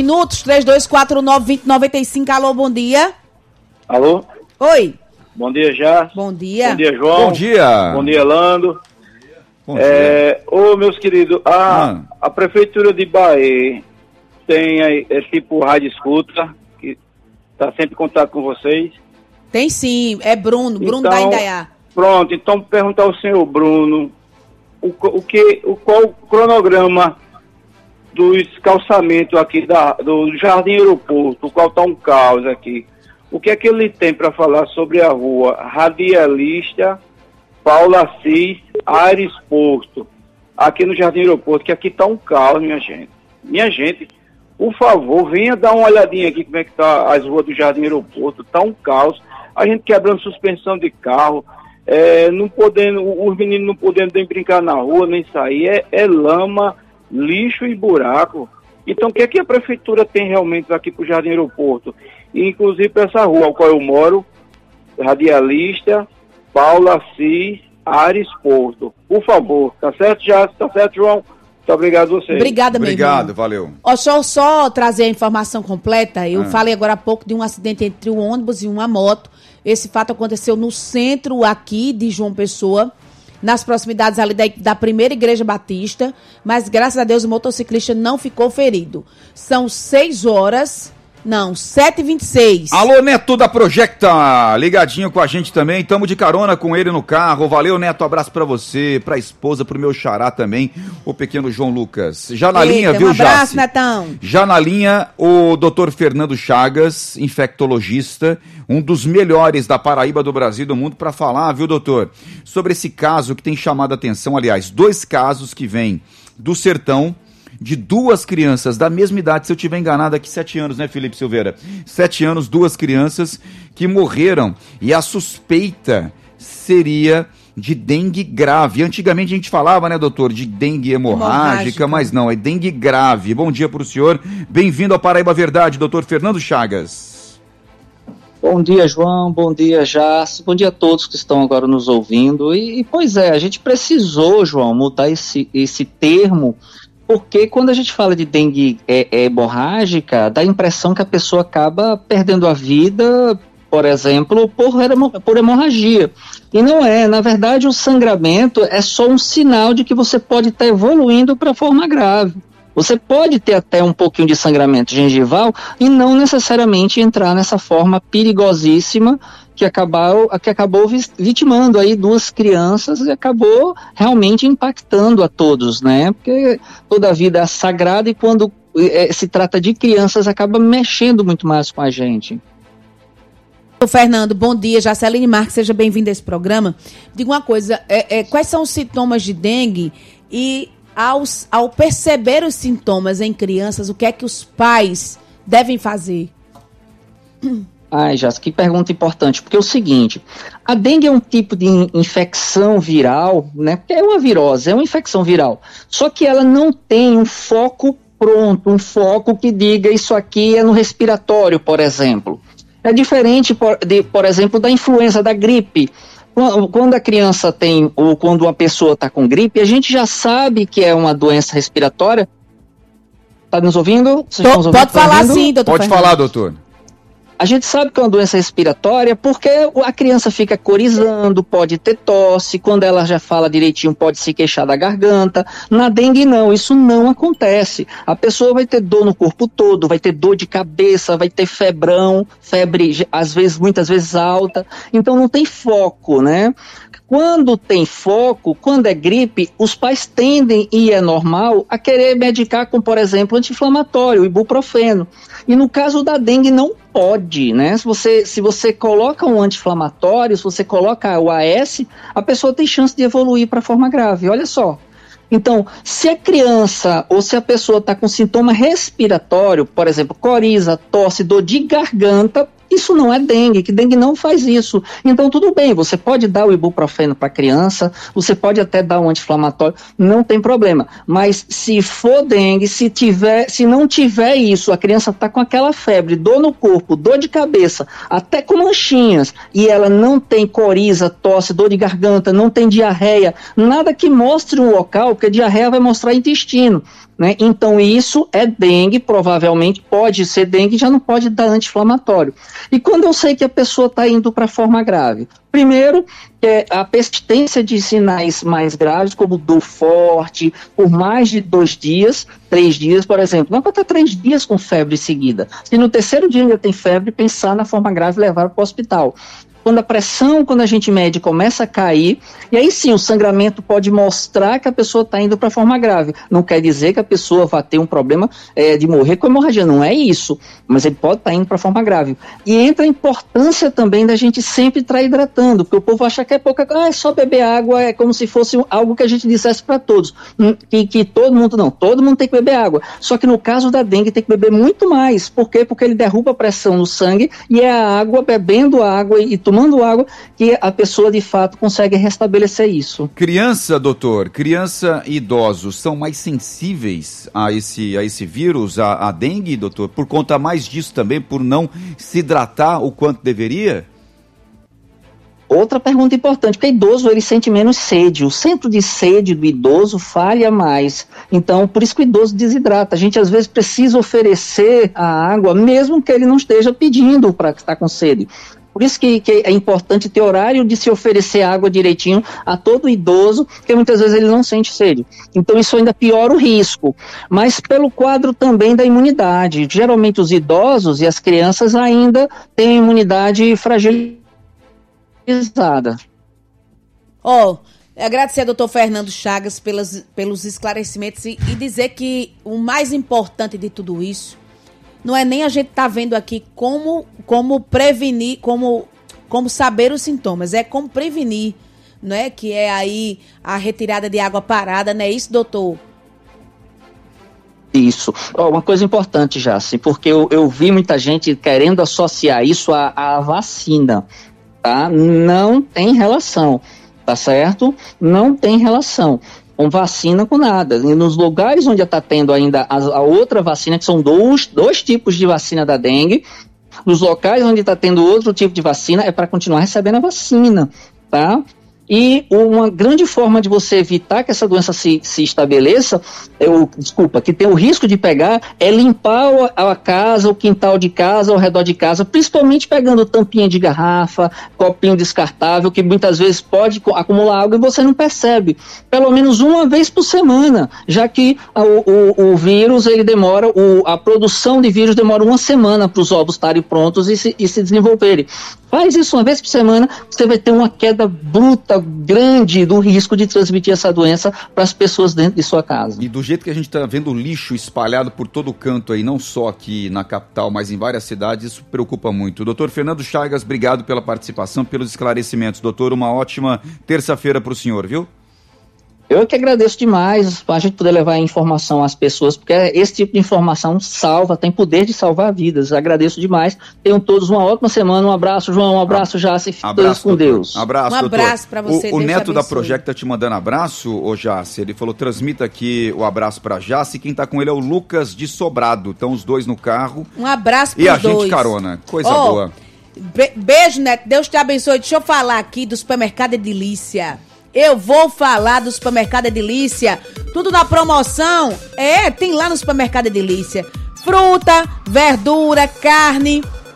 3249-2095, alô, bom dia. Alô? Oi. Bom dia, já. Bom dia. Bom dia, João. Bom dia. Bom dia, Lando. Bom dia. Ô, meus queridos, a Prefeitura de Bahia tem aí, tipo rádio escuta, que tá sempre em contato com vocês. Tem sim, é Bruno da Indaiá. Pronto, então perguntar ao senhor Bruno, qual o cronograma dos calçamentos aqui do Jardim Aeroporto, o qual tá um caos aqui. O que é que ele tem para falar sobre a rua Radialista, Paula Assis, Aires Porto, aqui no Jardim Aeroporto, que aqui tá um caos, minha gente. Minha gente, por favor, venha dar uma olhadinha aqui como é que tá as ruas do Jardim Aeroporto, tá um caos. A gente quebrando suspensão de carro, não podendo, os meninos não podendo nem brincar na rua, nem sair, é lama, lixo e buraco. Então, o que é que a Prefeitura tem realmente aqui pro Jardim Aeroporto? E, inclusive, para essa rua, ao qual eu moro, Radialista, Paula Assis, Aires Porto. Por favor, tá certo, já? Tá certo, João? Muito obrigado a você. Obrigada, meu irmão. Obrigado, valeu. Ó, só trazer a informação completa. Eu falei agora há pouco de um acidente entre um ônibus e uma moto. Esse fato aconteceu no centro aqui de João Pessoa, nas proximidades ali da primeira Igreja Batista, mas graças a Deus o motociclista não ficou ferido. São 7h26. Alô, Neto da Projecta, ligadinho com a gente também, tamo de carona com ele no carro. Valeu, Neto, abraço pra você, pra esposa, pro meu xará também, o pequeno João Lucas. Já na linha, viu, Jace? Um abraço, Netão. Já na linha, o Dr. Fernando Chagas, infectologista, um dos melhores da Paraíba, do Brasil e do mundo, pra falar, viu, doutor, sobre esse caso que tem chamado a atenção, aliás, 2 casos que vêm do sertão, de 2 crianças da mesma idade, se eu tiver enganado aqui, 7 anos, né, Felipe Silveira? 7 anos, 2 crianças que morreram, e a suspeita seria de dengue grave. Antigamente a gente falava, né, doutor, de dengue hemorrágica, mas não, é dengue grave. Bom dia para o senhor, bem-vindo ao Paraíba Verdade, doutor Fernando Chagas. Bom dia, João, bom dia, Jace, bom dia a todos que estão agora nos ouvindo. E pois é, a gente precisou, João, mudar esse termo, porque quando a gente fala de dengue hemorrágica, dá a impressão que a pessoa acaba perdendo a vida, por exemplo, por hemorragia. E não é, na verdade o sangramento é só um sinal de que você pode estar evoluindo para forma grave. Você pode ter até um pouquinho de sangramento gengival e não necessariamente entrar nessa forma perigosíssima que acabou vitimando aí 2 crianças e acabou realmente impactando a todos, né? Porque toda a vida é sagrada e quando se trata de crianças acaba mexendo muito mais com a gente. Fernando, bom dia. Jaceline Marques, seja bem-vindo a esse programa. Diga uma coisa, quais são os sintomas de dengue e ao perceber os sintomas em crianças, o que é que os pais devem fazer? Ai, Jace, que pergunta importante, porque é o seguinte, a dengue é um tipo de infecção viral, né, porque é uma virose, é uma infecção viral, só que ela não tem um foco pronto, um foco que diga isso aqui é no respiratório, por exemplo. É diferente, por exemplo, da influenza, da gripe. Quando a criança tem, ou quando uma pessoa está com gripe, a gente já sabe que é uma doença respiratória. Está nos ouvindo? Pode falar sim, doutor. Pode falar, doutor. A gente sabe que é uma doença respiratória porque a criança fica corizando, pode ter tosse, quando ela já fala direitinho pode se queixar da garganta. Na dengue não, isso não acontece. A pessoa vai ter dor no corpo todo, vai ter dor de cabeça, vai ter febrão, febre às vezes, muitas vezes alta, então não tem foco, né? Quando tem foco, quando é gripe, os pais tendem, e é normal, a querer medicar com, por exemplo, anti-inflamatório, ibuprofeno. E no caso da dengue não pode, né? Se você coloca um anti-inflamatório, se você coloca o AS, a pessoa tem chance de evoluir para forma grave, olha só. Então, se a criança ou se a pessoa está com sintoma respiratório, por exemplo, coriza, tosse, dor de garganta, isso não é dengue, que dengue não faz isso. Então, tudo bem, você pode dar o ibuprofeno para a criança, você pode até dar um anti-inflamatório, não tem problema. Mas se for dengue, se não tiver isso, a criança está com aquela febre, dor no corpo, dor de cabeça, até com manchinhas, e ela não tem coriza, tosse, dor de garganta, não tem diarreia, nada que mostre um local, porque a diarreia vai mostrar intestino. Né? Então isso é dengue, provavelmente pode ser dengue, já não pode dar anti-inflamatório. E quando eu sei que a pessoa está indo para forma grave? Primeiro, a persistência de sinais mais graves, como dor forte, por mais de 2 dias, 3 dias, por exemplo. Não pode estar 3 dias com febre seguida. Se no terceiro dia ainda tem febre, pensar na forma grave e levar para o hospital. Quando a pressão, quando a gente mede, começa a cair, e aí sim, o sangramento pode mostrar que a pessoa está indo para a forma grave. Não quer dizer que a pessoa vai ter um problema de morrer com hemorragia, não é isso, mas ele pode estar indo para a forma grave. E entra a importância também da gente sempre estar hidratando, porque o povo acha que é pouca coisa, é só beber água, é como se fosse algo que a gente dissesse para todos, que todo mundo tem que beber água. Só que no caso da dengue tem que beber muito mais. Por quê? Porque ele derruba a pressão no sangue, e é a água, bebendo água e tomando água, que a pessoa de fato consegue restabelecer isso. Criança, doutor, criança e idosos são mais sensíveis a esse vírus, a dengue, doutor, por conta mais disso também, por não se hidratar o quanto deveria? Outra pergunta importante, porque o idoso ele sente menos sede, o centro de sede do idoso falha mais, então por isso que o idoso desidrata. A gente às vezes precisa oferecer a água, mesmo que ele não esteja pedindo para estar com sede. Por isso que é importante ter horário de se oferecer água direitinho a todo idoso, porque muitas vezes ele não sente sede. Então isso ainda piora o risco. Mas pelo quadro também da imunidade. Geralmente os idosos e as crianças ainda têm imunidade fragilizada. Agradecer ao doutor Fernando Chagas pelos esclarecimentos e dizer que o mais importante de tudo isso não é nem a gente tá vendo aqui como prevenir, como saber os sintomas, é como prevenir, não é? Que é aí a retirada de água parada, não é isso, doutor? Isso. Uma coisa importante, Jaci, porque eu vi muita gente querendo associar isso à vacina, tá? Não tem relação, tá certo? Não tem relação. Com vacina com nada. E nos lugares onde está tendo ainda a outra vacina, que são dois tipos de vacina da dengue, nos locais onde está tendo outro tipo de vacina, é para continuar recebendo a vacina, tá? E uma grande forma de você evitar que essa doença se estabeleça, que tem o risco de pegar, é limpar a casa, o quintal de casa, ao redor de casa, principalmente pegando tampinha de garrafa, copinho descartável, que muitas vezes pode acumular água e você não percebe. Pelo menos uma vez por semana, já que o vírus, ele demora, a produção de vírus demora 1 semana para os ovos estarem prontos e se desenvolverem. Faz isso uma vez por semana, você vai ter uma queda bruta, grande do risco de transmitir essa doença para as pessoas dentro de sua casa. E do jeito que a gente está vendo lixo espalhado por todo canto aí, não só aqui na capital, mas em várias cidades, isso preocupa muito. Doutor Fernando Chagas, obrigado pela participação, pelos esclarecimentos. Doutor, uma ótima terça-feira para o senhor, viu? Eu que agradeço demais a gente poder levar a informação às pessoas, porque esse tipo de informação tem poder de salvar vidas. Agradeço demais. Tenham todos uma ótima semana. Um abraço, João. Um abraço, Jaci. Fiquem todos com Deus. Abraço, um abraço para você. O Neto da Project tá te mandando abraço, ô Jaci. Ele falou, transmita aqui o abraço para Jaci. Quem tá com ele é o Lucas de Sobrado. Estão os dois no carro. Um abraço para os dois. E a gente carona. Coisa boa. Beijo, Neto. Deus te abençoe. Deixa eu falar aqui do Supermercado Edilícia. Eu vou falar do Supermercado Edilícia. Tudo na promoção. Tem lá no Supermercado Edilícia. Fruta, verdura, carne,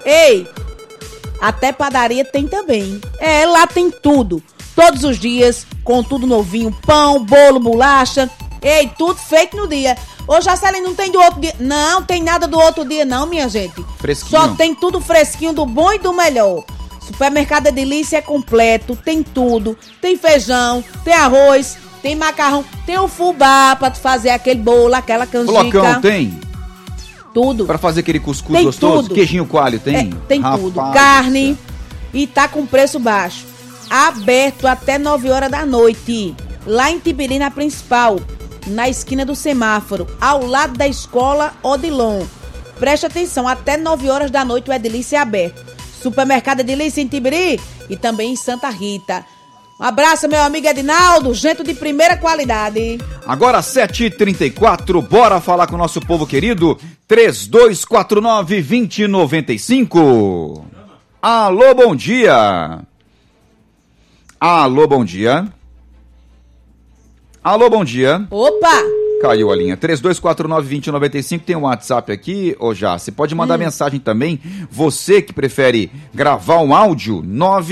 Ei, até padaria tem também. Lá tem tudo. Todos os dias, com tudo novinho. Pão, bolo, bolacha. Ei, tudo feito no dia. Ô, Jacelino, não tem do outro dia. Não, tem nada do outro dia não, minha gente. Fresquinho. Só tem tudo fresquinho, do bom e do melhor. Supermercado Delícia é completo, tem tudo. Tem feijão, tem arroz, tem macarrão, tem o fubá pra tu fazer aquele bolo, aquela canjica. Flocão tem? Tudo. Pra fazer aquele cuscuz Tem gostoso? tudo. Queijinho coalho tem? Tem Rapaz, tudo. Carne. E tá com preço baixo. Aberto até 9 horas da noite. Lá em Tibiri, na principal. Na esquina do semáforo. Ao lado da escola Odilon. Preste atenção, até 9 horas da noite o Delícia é aberto. Supermercado Delícia em Tibiri e também em Santa Rita. Um abraço, meu amigo Edinaldo, gente de primeira qualidade. Agora 7h34, bora falar com o nosso povo querido, 3249-2095. Alô, bom dia. Alô, bom dia. Alô, bom dia. Opa! Caiu a linha. 3249-2095, tem um WhatsApp aqui, ô Já, você pode mandar mensagem também, você que prefere gravar um áudio,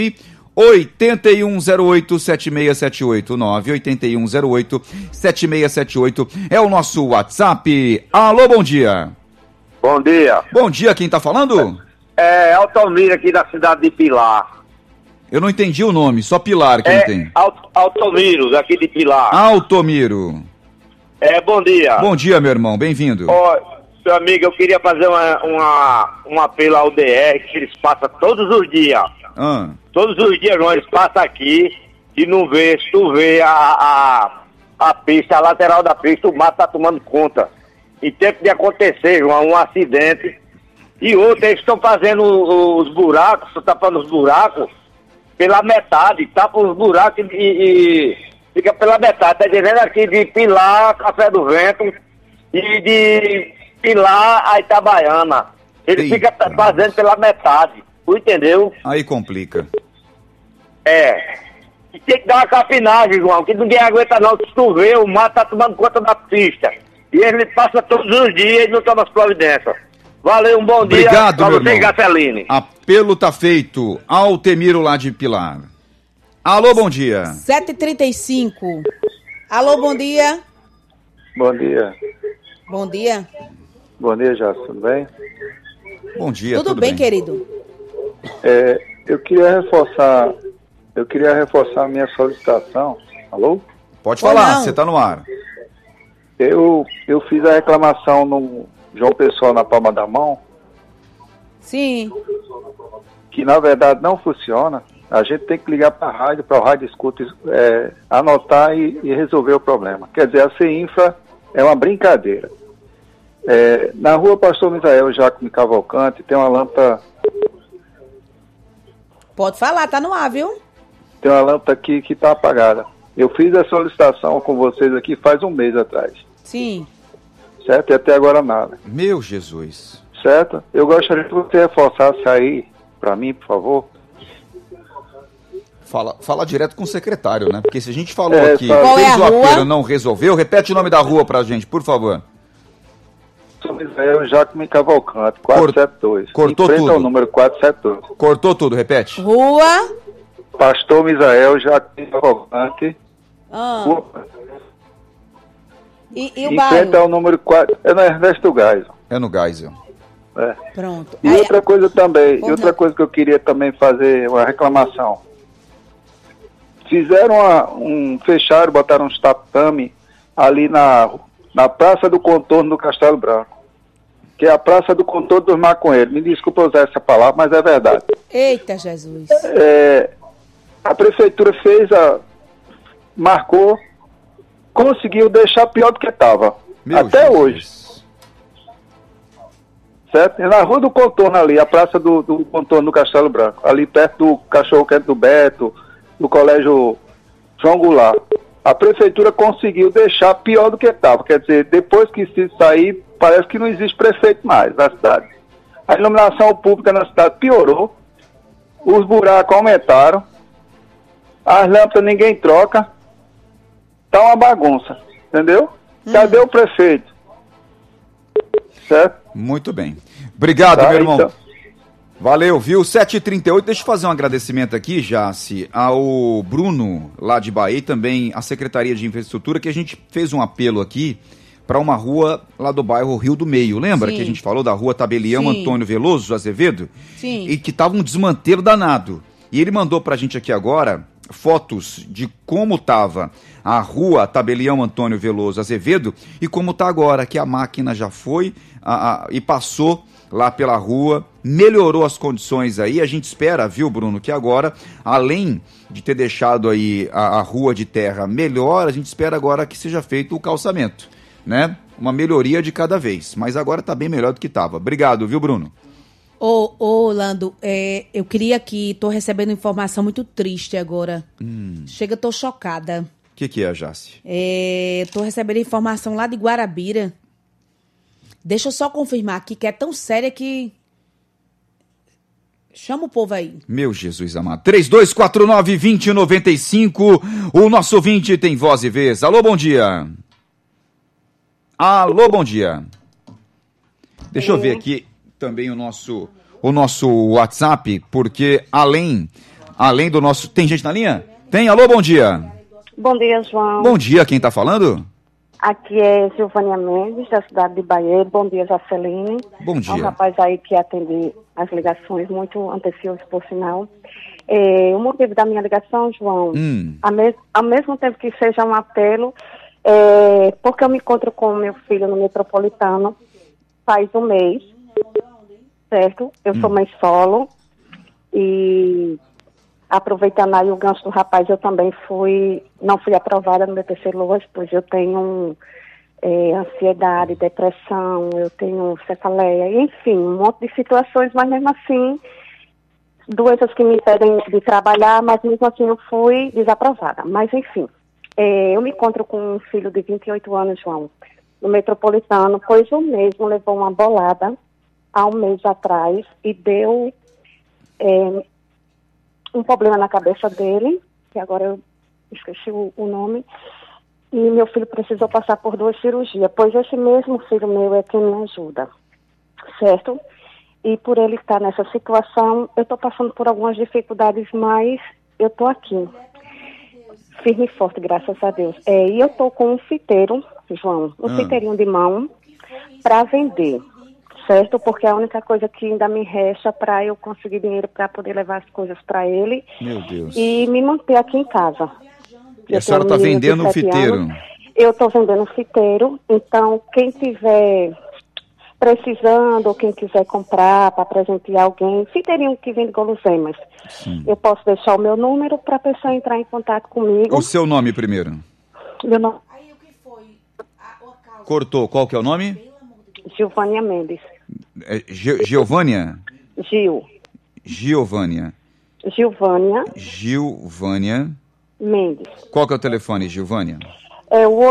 98108-7678, 98108-7678 é o nosso WhatsApp. Alô, bom dia. Bom dia. Bom dia, quem tá falando? É Altomiro aqui da cidade de Pilar. Eu não entendi o nome, só Pilar que não tem. Altomiro, daqui de Pilar. Altomiro. Bom dia. Bom dia, meu irmão, bem-vindo. Meu amigo, eu queria fazer um apelo ao DR, que eles passam todos os dias. Todos os dias, João, eles passam aqui e não vê, se tu vê a pista, a lateral da pista, o mato tá tomando conta. E tempo de acontecer, João, um acidente. E outro, eles estão fazendo os buracos, estão tapando os buracos pela metade, tapa os buracos e fica pela metade, tá dizendo aqui de Pilar, Café do Vento e de Pilar a Itabaiana. Ele fica fazendo pela metade, entendeu? Aí complica. E tem que dar uma capinagem, João, que ninguém aguenta não, se tu vê, o mato tá tomando conta da pista. E ele passa todos os dias e não toma as providências. Valeu, um bom dia pra você, Gaceline. Apelo tá feito. Altemiro lá de Pilar. Alô, bom dia. 7h35. Alô, bom dia. Bom dia. Bom dia. Bom dia, Jacques, tudo bem? Bom dia, tudo bem, querido? Eu queria reforçar a minha solicitação. Alô? Pode falar, você tá no ar. Eu fiz a reclamação no João Pessoa na palma da mão. Sim. Que na verdade não funciona. A gente tem que ligar para a rádio, para o rádio escuta, anotar e resolver o problema. Quer dizer, a CEINFRA é uma brincadeira. Na rua Pastor Misael Jacome Cavalcante tem uma lâmpada. Pode falar, tá no ar, viu? Tem uma lâmpada aqui que está apagada. Eu fiz a solicitação com vocês aqui faz um mês atrás. Sim. Certo? E até agora nada. Meu Jesus. Certo? Eu gostaria que você reforçasse aí para mim, por favor. Fala direto com o secretário, né? Porque se a gente falou aqui, fez o apelo, não resolveu, repete o nome da rua pra gente, por favor. São Misael Jacome Cavalcante, 472. Cortou tudo. tudo. O número 472. Cortou tudo, repete. Rua Pastor Misael Jacome Cavalcante. Rua... E o em bairro? frente ao número 4. É no Ernesto Geisel. É no Geisel. Pronto. E outra coisa também, outra coisa que eu queria também fazer uma reclamação. Fizeram fecharam, botaram um tatame ali na Praça do Contorno do Castelo Branco, que é a Praça do Contorno dos Maconheiros. Me desculpa usar essa palavra, mas é verdade. Eita, Jesus. A prefeitura marcou, conseguiu deixar pior do que estava. Até Jesus. Hoje. Certo? E na Rua do Contorno ali, a Praça do Contorno do Castelo Branco, ali perto do Cachorro Quente do Beto, do Colégio João Goulart. A prefeitura conseguiu deixar pior do que estava. Quer dizer, depois que se sair, parece que não existe prefeito mais na cidade. A iluminação pública na cidade piorou, os buracos aumentaram, as lâmpadas ninguém troca, tá uma bagunça, entendeu? Cadê o prefeito? Certo? Muito bem. Obrigado, meu irmão. Valeu, viu? 7h38, deixa eu fazer um agradecimento aqui, Jace, ao Bruno, lá de Bahia, e também à Secretaria de Infraestrutura, que a gente fez um apelo aqui para uma rua lá do bairro Rio do Meio. Lembra que a gente falou da rua Tabelião Antônio Veloso Azevedo? Sim. E que tava um desmantelo danado. E ele mandou pra gente aqui agora fotos de como tava a rua Tabelião Antônio Veloso Azevedo e como tá agora, que a máquina já foi e passou lá pela rua, melhorou as condições aí. A gente espera, viu, Bruno, que agora, além de ter deixado aí a rua de terra melhor, a gente espera agora que seja feito o calçamento, né? Uma melhoria de cada vez, mas agora tá bem melhor do que tava. Obrigado, viu, Bruno? Ô, Lando, eu queria aqui, tô recebendo informação muito triste agora. Chega, tô chocada. O que é, Jace? Tô recebendo informação lá de Guarabira. Deixa eu só confirmar aqui, que é tão séria que... Chama o povo aí. Meu Jesus amado. 3249-2095. O nosso ouvinte tem voz e vez. Alô, bom dia. Alô, bom dia. Deixa eu ver aqui também o nosso WhatsApp, porque além do nosso... Tem gente na linha? Tem? Alô, bom dia. Bom dia, João. Bom dia, quem tá falando? Aqui é Silvânia Mendes, da cidade de Bahia. Bom dia, Jaceline. Bom dia. É um rapaz aí que atende as ligações, muito antecioso, por sinal. O motivo da minha ligação, João, ao mesmo tempo que seja um apelo, porque eu me encontro com meu filho no Metropolitano faz um mês, certo? Eu sou mãe solo e... Aproveitando aí o gancho do rapaz, eu também não fui aprovada no BPC Loas, pois eu tenho ansiedade, depressão, eu tenho cefaleia, enfim, um monte de situações, mas mesmo assim, doenças que me impedem de trabalhar, mas mesmo assim eu fui desaprovada. Mas enfim, eu me encontro com um filho de 28 anos, João, no Metropolitano, pois o mesmo levou uma bolada há um mês atrás e deu... um problema na cabeça dele, que agora eu esqueci o nome, e meu filho precisou passar por 2 cirurgias, pois esse mesmo filho meu é quem me ajuda, certo? E por ele estar nessa situação, eu estou passando por algumas dificuldades, mas eu estou aqui, firme e forte, graças a Deus. E eu estou com um fiteiro, João, fiteirinho de mão, para vender. Certo? Porque é a única coisa que ainda me resta para eu conseguir dinheiro para poder levar as coisas para ele. Meu Deus. E me manter aqui em casa. E a senhora está vendendo um fiteiro? Eu estou vendendo um fiteiro, então quem tiver precisando ou quem quiser comprar para presentear alguém, fiteirinho que vende guloseimas, eu posso deixar o meu número para a pessoa entrar em contato comigo. O seu nome primeiro? Meu nome. Cortou. Qual que é o nome? Giovânia Mendes. Giovânia? Giovânia. Gilvânia Mendes. Qual que é o telefone, Giovânia? É o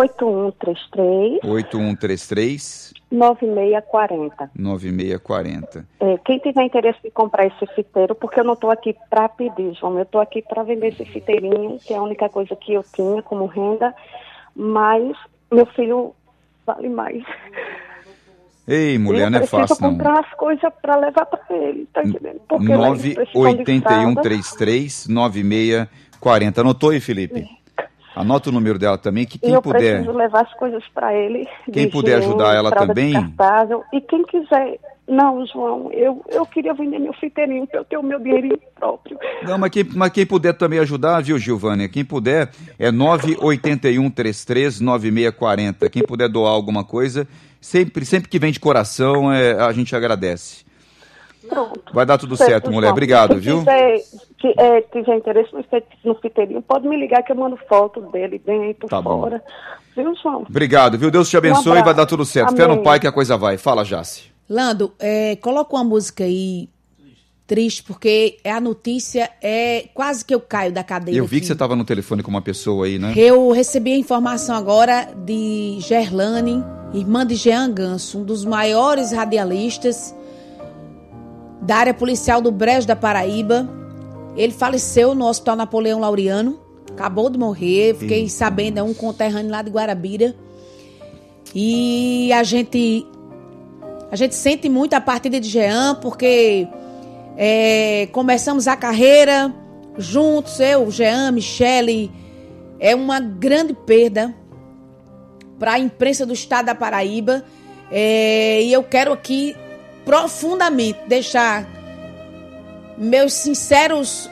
8133 9640. 9640. Quem tiver interesse de comprar esse fiteiro, porque eu não estou aqui para pedir, João, eu estou aqui para vender esse fiteirinho, que é a única coisa que eu tinha como renda, mas meu filho vale mais. Ei, mulher, não é fácil, não. Eu preciso comprar as coisas para levar para ele, tá entendendo? 981339640. Anotou aí, Felipe? Anota o número dela também, que quem puder... Eu preciso levar as coisas para ele. Quem puder ajudar ela também... E quem quiser... Não, João, eu queria vender meu fiteirinho para eu ter o meu dinheirinho próprio. Não, mas quem puder também ajudar, viu, Giovânia? Quem puder é 981339640. Quem puder doar alguma coisa, sempre que vem de coração, a gente agradece. Pronto. Vai dar tudo certo, mulher. Obrigado, viu? Quem tiver interesse no fiteirinho, pode me ligar que eu mando foto dele dentro, fora. Viu, João? Obrigado, viu? Deus te abençoe e vai dar tudo certo. Amém. Fé no Pai que a coisa vai. Fala, Jace. Lando, coloca uma música aí triste, porque a notícia quase que eu caio da cadeira. Eu vi que você estava no telefone com uma pessoa aí, né? Eu recebi a informação agora de Gerlane, irmã de Jean Ganso, um dos maiores radialistas da área policial do Brejo da Paraíba. Ele faleceu no Hospital Napoleão Laureano, acabou de morrer, fiquei sabendo, é um conterrâneo lá de Guarabira. E a gente sente muito a partida de Jean, porque Começamos a carreira juntos, eu, Jean, Michele. É uma grande perda para a imprensa do estado da Paraíba. E eu quero aqui profundamente deixar meus sinceros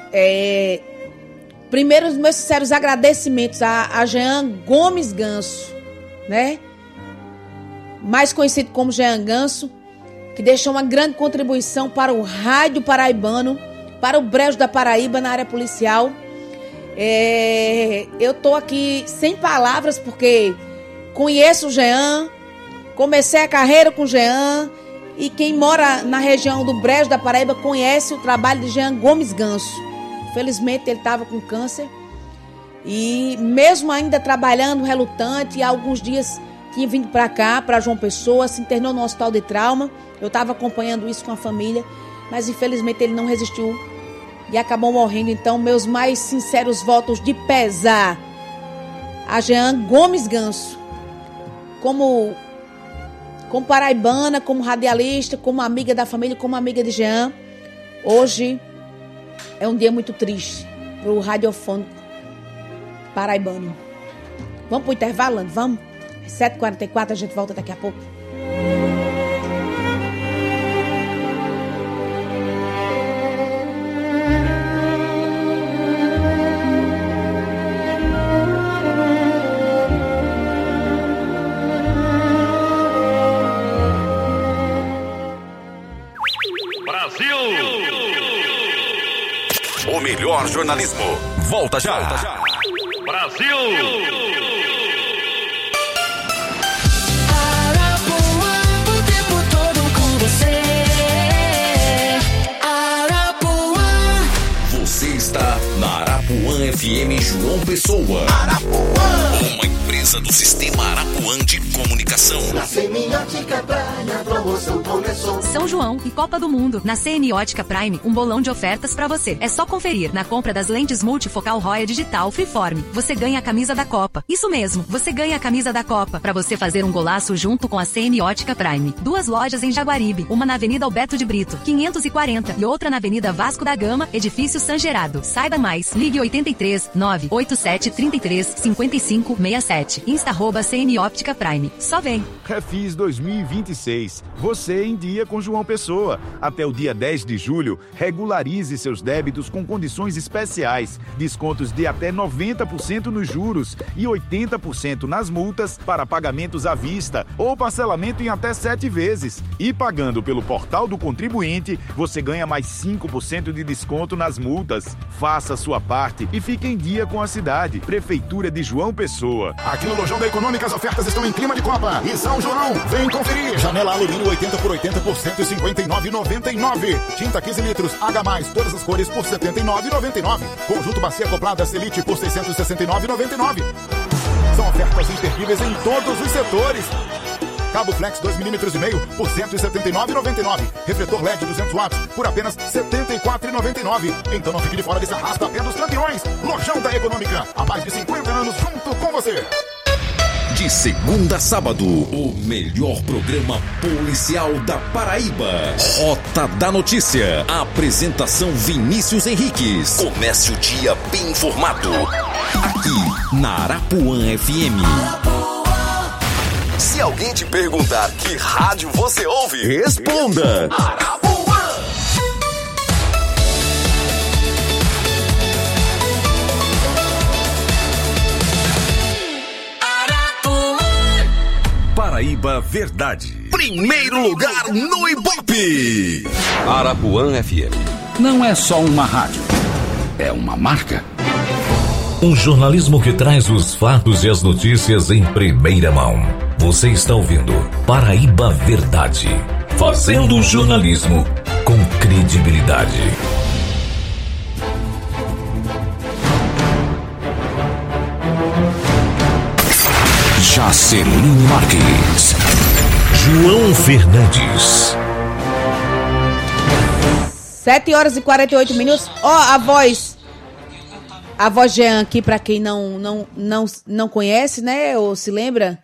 agradecimentos a Jean Gomes Ganso, né? Mais conhecido como Jean Ganso, que deixou uma grande contribuição para o rádio paraibano, para o Brejo da Paraíba na área policial. Eu tô aqui sem palavras porque conheço o Jean, comecei a carreira com o Jean, e quem mora na região do Brejo da Paraíba conhece o trabalho de Jean Gomes Ganso. Infelizmente ele estava com câncer e mesmo ainda trabalhando relutante, há alguns dias tinha vindo para cá, para João Pessoa, se internou no hospital de trauma. Eu estava acompanhando isso com a família, mas infelizmente ele não resistiu e acabou morrendo. Então, meus mais sinceros votos de pesar a Jean Gomes Ganso, como paraibana, como radialista, como amiga da família, como amiga de Jean. Hoje é um dia muito triste para o radiofônico paraibano. Vamos para o intervalo, vamos? 7h44, a gente volta daqui a pouco. O melhor jornalismo. Volta já. Brasil! Arapuã, o tempo todo com você. Arapuã. Você está na Arapuã FM João Pessoa. Arapuã. Uma empresa do Sistema Arapuã de Comunicação. Na Semiótica Prime, a promoção começou. São João e Copa do Mundo. Na Semiótica Prime, um bolão de ofertas pra você. É só conferir. Na compra das lentes multifocal Roya Digital Freeform, você ganha a camisa da Copa. Isso mesmo, você ganha a camisa da Copa pra você fazer um golaço junto com a Semiótica Prime. 2 lojas em Jaguaribe, uma na Avenida Alberto de Brito, 540, e outra na Avenida Vasco da Gama, Edifício San Gerardo. Saiba mais, ligue 83 987 33 55 67. Insta@Semiótica Prime. Só vem. Refis 2026. Você em dia com João Pessoa. Até o dia 10 de julho, regularize seus débitos com condições especiais. Descontos de até 90% nos juros e 80% nas multas para pagamentos à vista ou parcelamento em até 7 vezes. E pagando pelo portal do contribuinte, você ganha mais 5% de desconto nas multas. Faça a sua parte e fique em dia com a cidade. Prefeitura de João Pessoa. Aqui no Lojão da Econômica as ofertas estão em clima de Copa. E São João, vem conferir. Janela alumínio 80 por 80 por R$ 159,99. Tinta 15 litros, H+, todas as cores por R$ 79,99. Conjunto bacia acoplada Selite por R$ 669,99. São ofertas imperdíveis em todos os setores. Cabo Flex 2,5 mm por R$ 179,99. Refletor LED 200 watts por apenas R$ 74,99. Então não fique de fora desse arrasta-pé dos campeões. Lojão da Econômica, há mais de 50 anos junto com você. De segunda a sábado, o melhor programa policial da Paraíba. Rota da Notícia. Apresentação Vinícius Henriques. Comece o dia bem informado. Aqui na Arapuã FM. Se alguém te perguntar que rádio você ouve, responda. Arapuã. Paraíba Verdade. Primeiro lugar no Ibope. Arapuã FM. Não é só uma rádio, é uma marca. Um jornalismo que traz os fatos e as notícias em primeira mão. Você está ouvindo Paraíba Verdade. Fazendo jornalismo com credibilidade. Jaceline Marques. João Fernandes. 7h48. Ó, a voz Jean aqui, pra quem não conhece, né, ou se lembra?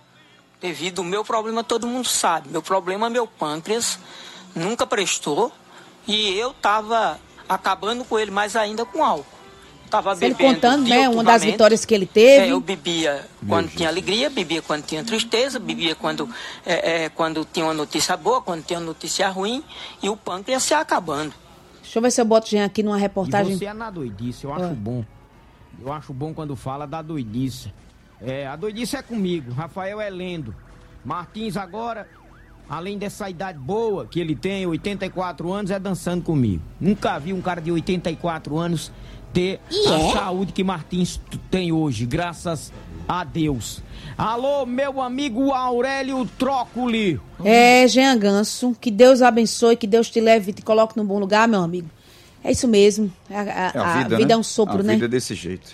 Devido ao meu problema, todo mundo sabe. Meu problema, meu pâncreas nunca prestou. E eu tava acabando com ele mais ainda com álcool. Tava ele contando, né, uma das vitórias que ele teve. Eu bebia quando tinha alegria, bebia quando tinha tristeza, bebia quando tinha uma notícia boa, quando tinha uma notícia ruim, e o pâncreas se acabando. Deixa eu ver se eu boto aqui numa reportagem. E você é na doidice, eu acho bom. Eu acho bom quando fala da doidice. A doidice é comigo, Rafael é lendo. Martins agora, além dessa idade boa que ele tem, 84 anos, é dançando comigo. Nunca vi um cara de 84 anos ter a saúde que Martins tem hoje, graças a Deus. Alô, meu amigo Aurélio Trócoli. Jean Ganso, que Deus abençoe, que Deus te leve e te coloque num bom lugar, meu amigo. É isso mesmo, a vida, né? É um sopro, né? A vida é desse jeito.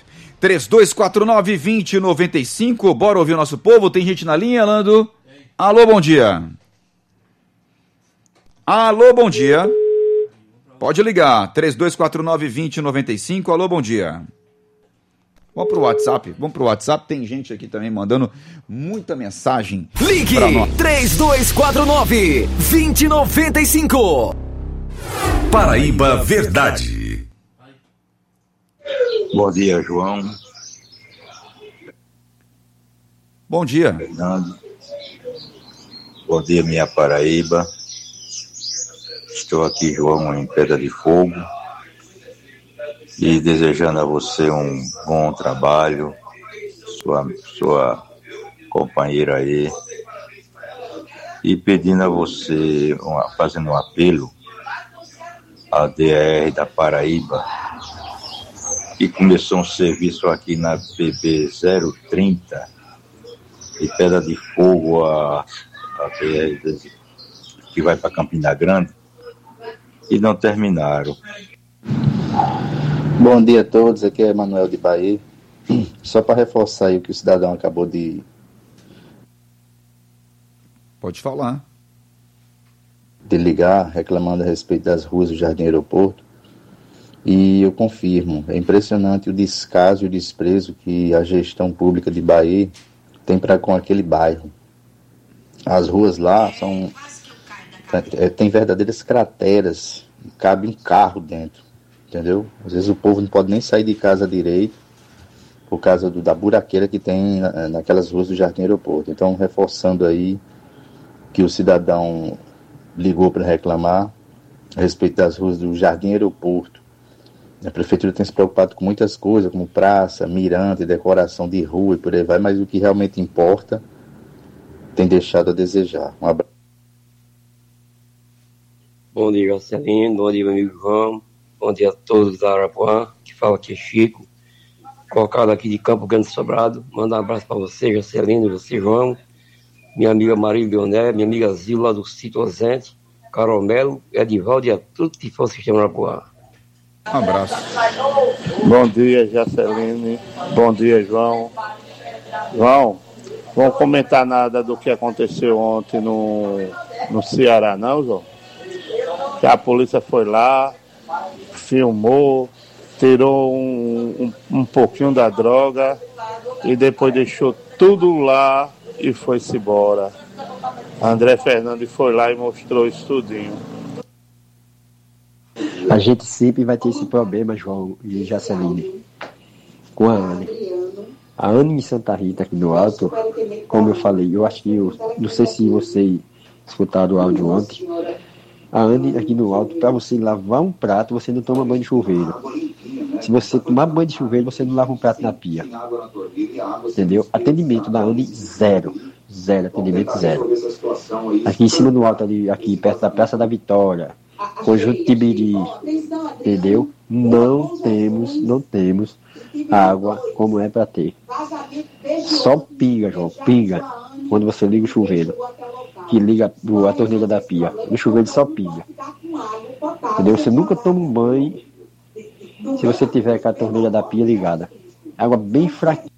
3249-2095, bora ouvir o nosso povo, tem gente na linha, Lando? Alô, bom dia. Alô, bom dia. Pode ligar, 3249-2095, alô, bom dia. Vamos pro WhatsApp, tem gente aqui também mandando muita mensagem. Ligue 3249-2095. Paraíba Verdade. Bom dia, João. Bom dia. Fernando. Bom dia, minha Paraíba. Estou aqui, João, em Pedra de Fogo, e desejando a você um bom trabalho, sua companheira aí, e pedindo a você, fazendo um apelo à DR da Paraíba, que começou um serviço aqui na PB 030, de Pedra de Fogo, a DR que vai para Campina Grande, e não terminaram. Bom dia a todos, aqui é Manuel de Bahia. Só para reforçar aí o que o cidadão acabou de... Pode falar. De ligar, reclamando a respeito das ruas do Jardim Aeroporto. E eu confirmo, é impressionante o descaso e o desprezo que a gestão pública de Bahia tem para com aquele bairro. As ruas lá tem verdadeiras crateras, cabe um carro dentro, entendeu? Às vezes o povo não pode nem sair de casa direito por causa da buraqueira que tem naquelas ruas do Jardim Aeroporto. Então, reforçando aí que o cidadão ligou para reclamar a respeito das ruas do Jardim Aeroporto. A prefeitura tem se preocupado com muitas coisas, como praça, mirante, decoração de rua e por aí vai, mas o que realmente importa tem deixado a desejar. Um abraço. Bom dia, Jocelyn. Bom dia, meu amigo João. Bom dia a todos da Arapuã, que fala aqui é Chico, colocado aqui de Campo Grande Sobrado. Manda um abraço para você, Jocelyn, você, João, minha amiga Maria Leoné, minha amiga Zila do Sítio Ozente, Carol Melo, Edivaldo e a tudo que for o sistema Arapuã. Um abraço. Bom dia, Jaceline. Bom dia, João. João, vamos comentar nada do que aconteceu ontem no Ceará, não, João? Que a polícia foi lá, filmou, tirou um pouquinho da droga e depois deixou tudo lá e foi-se embora. André Fernandes foi lá e mostrou isso tudinho. A gente sempre vai ter esse problema, João e Jaceline, com a Anne. A Anne em Santa Rita, aqui no Alto, como eu falei, eu acho que não sei se vocês escutaram o áudio ontem. A Anne aqui no Alto, para você lavar um prato, você não toma banho de chuveiro. Se você tomar banho de chuveiro, você não lava um prato na pia. Entendeu? Atendimento da Anne, zero. Zero, atendimento zero. Aqui em cima no Alto, ali, aqui perto da Praça da Vitória, Conjunto Tibiri, entendeu? Não temos água como é para ter. Só pinga, João, pinga, quando você liga o chuveiro, que liga a torneira da pia. No chuveiro só pinga. Entendeu? Você nunca toma um banho se você tiver com a torneira da pia ligada. Água bem fraquinha.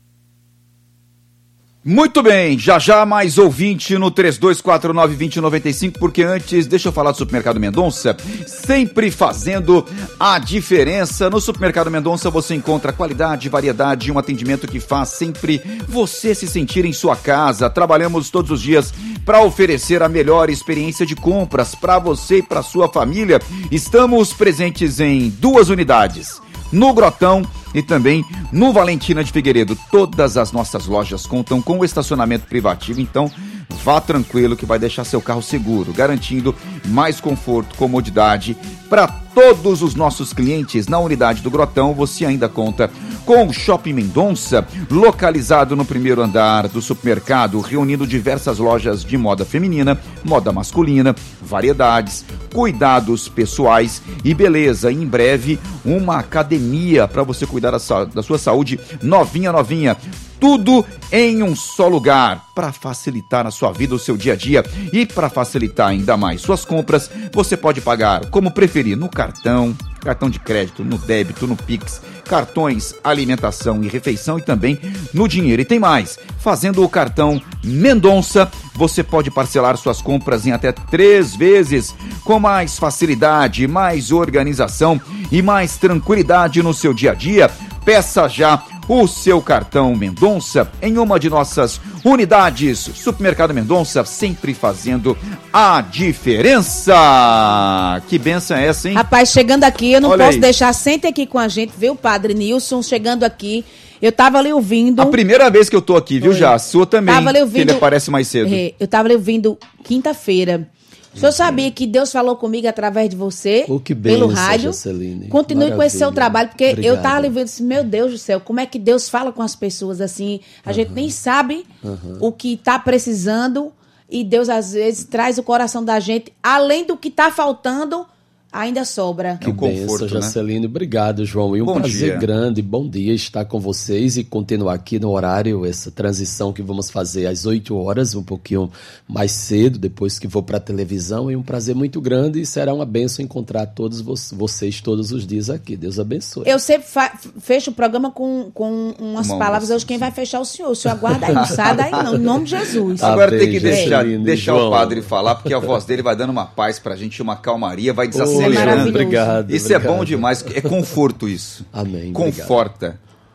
Muito bem, já mais ouvinte no 3249-2095, porque antes, deixa eu falar do Supermercado Mendonça, sempre fazendo a diferença. No Supermercado Mendonça você encontra qualidade, variedade e um atendimento que faz sempre você se sentir em sua casa. Trabalhamos todos os dias para oferecer a melhor experiência de compras para você e para sua família. Estamos presentes em 2 unidades, no Grotão e também no Valentina de Figueiredo. Todas as nossas lojas contam com estacionamento privativo, então vá tranquilo que vai deixar seu carro seguro, garantindo mais conforto, comodidade para todos os nossos clientes. Na unidade do Grotão você ainda conta com o Shopping Mendonça, localizado no primeiro andar do supermercado, reunindo diversas lojas de moda feminina, moda masculina, variedades, cuidados pessoais e beleza. Em breve, uma academia para você cuidar da sua saúde novinha. Tudo em um só lugar, para facilitar a sua vida, o seu dia a dia, e para facilitar ainda mais suas compras, você pode pagar como preferir, no cartão de crédito, no débito, no Pix, cartões, alimentação e refeição e também no dinheiro. E tem mais, fazendo o cartão Mendonça, você pode parcelar suas compras em até 3 vezes, com mais facilidade, mais organização e mais tranquilidade no seu dia a dia. Peça já o seu cartão Mendonça em uma de nossas unidades. Supermercado Mendonça, sempre fazendo a diferença. Que benção é essa, hein? Rapaz, chegando aqui, eu não posso deixar, sente aqui com a gente, viu, Padre Nilson, chegando aqui. Eu tava ali ouvindo... A primeira vez que eu tô aqui, viu, já? A sua também, tava ali ouvindo, que ele aparece mais cedo. Eu tava ali ouvindo quinta-feira. O senhor sabia que Deus falou comigo através de você, pelo rádio? Jaceline. Continue com esse seu trabalho, porque eu estava ali vendo assim, meu Deus do céu, como é que Deus fala com as pessoas assim? A gente nem sabe o que está precisando e Deus às vezes traz o coração da gente, além do que está faltando, ainda sobra. Que benção, Jaceline. Obrigado, João. E um prazer grande, bom dia estar com vocês e continuar aqui no horário, essa transição que vamos fazer às 8 horas, um pouquinho mais cedo, depois que vou para a televisão. E um prazer muito grande e será uma benção encontrar todos vocês todos os dias aqui. Deus abençoe. Eu sempre fecho o programa com umas palavras. Hoje quem vai fechar é o senhor. O senhor aguarda aí, não sai daí não, em nome de Jesus. Agora tem que deixar o padre falar, porque a voz dele vai dando uma paz pra gente, uma calmaria, vai desacelerando. Obrigado. Isso obrigado. É bom demais, é conforto isso. Amém. Conforta.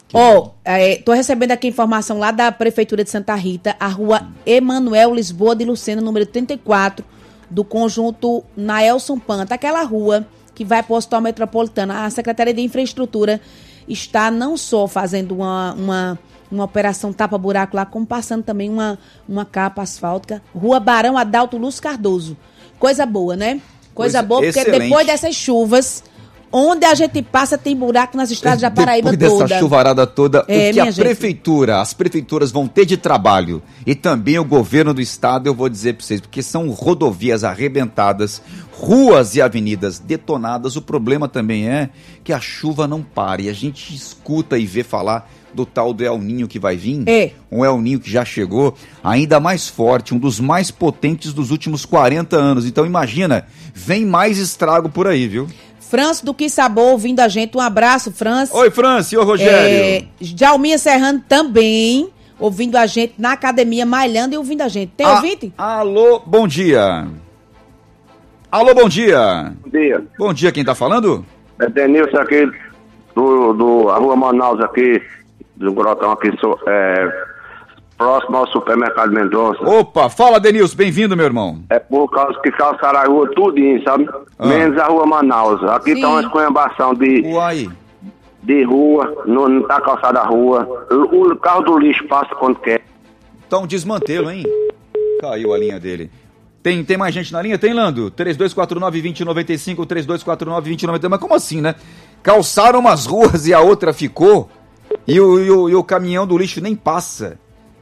Tô recebendo aqui informação lá da Prefeitura de Santa Rita, a rua Emanuel Lisboa de Lucena, número 34, do conjunto Naelson Panta, aquela rua que vai para o Hospital Metropolitano. A Secretaria de Infraestrutura está não só fazendo uma operação tapa-buraco lá, como passando também uma capa asfáltica. Rua Barão Adalto Luz Cardoso. Coisa boa, né? Coisa boa, porque depois dessas chuvas, onde a gente passa tem buraco nas estradas da Paraíba toda. Depois dessa chuvarada toda, o que as prefeituras vão ter de trabalho e também o governo do estado, eu vou dizer para vocês, porque são rodovias arrebentadas, ruas e avenidas detonadas. O problema também é que a chuva não para e a gente escuta e vê falar do tal do El Ninho que vai vir, um El Ninho que já chegou, ainda mais forte, um dos mais potentes dos últimos 40 anos. Então imagina, vem mais estrago por aí, viu? França do Que Sabor ouvindo a gente, um abraço, França. Oi, França, e o Rogério? Djalminha Serrano também ouvindo a gente na academia, malhando e ouvindo a gente. Tem ouvinte? Alô, bom dia. Alô, bom dia. Bom dia. Bom dia, quem tá falando? É Denilson aqui, do Rua Manaus aqui, do Grotão aqui, próximo ao supermercado Mendonça. Opa, fala Denilson, bem-vindo, meu irmão. É por causa que calçaram a rua tudinho, sabe? Menos a Rua Manaus. Aqui tá uma esculhambação de rua, não tá calçada a rua. O carro do lixo passa quando quer. Então desmantelo, hein? Caiu a linha dele. Tem mais gente na linha? Tem, Lando? 3249-2095, 3249-2095. Mas como assim, né? Calçaram umas ruas e a outra ficou e o caminhão do lixo nem passa.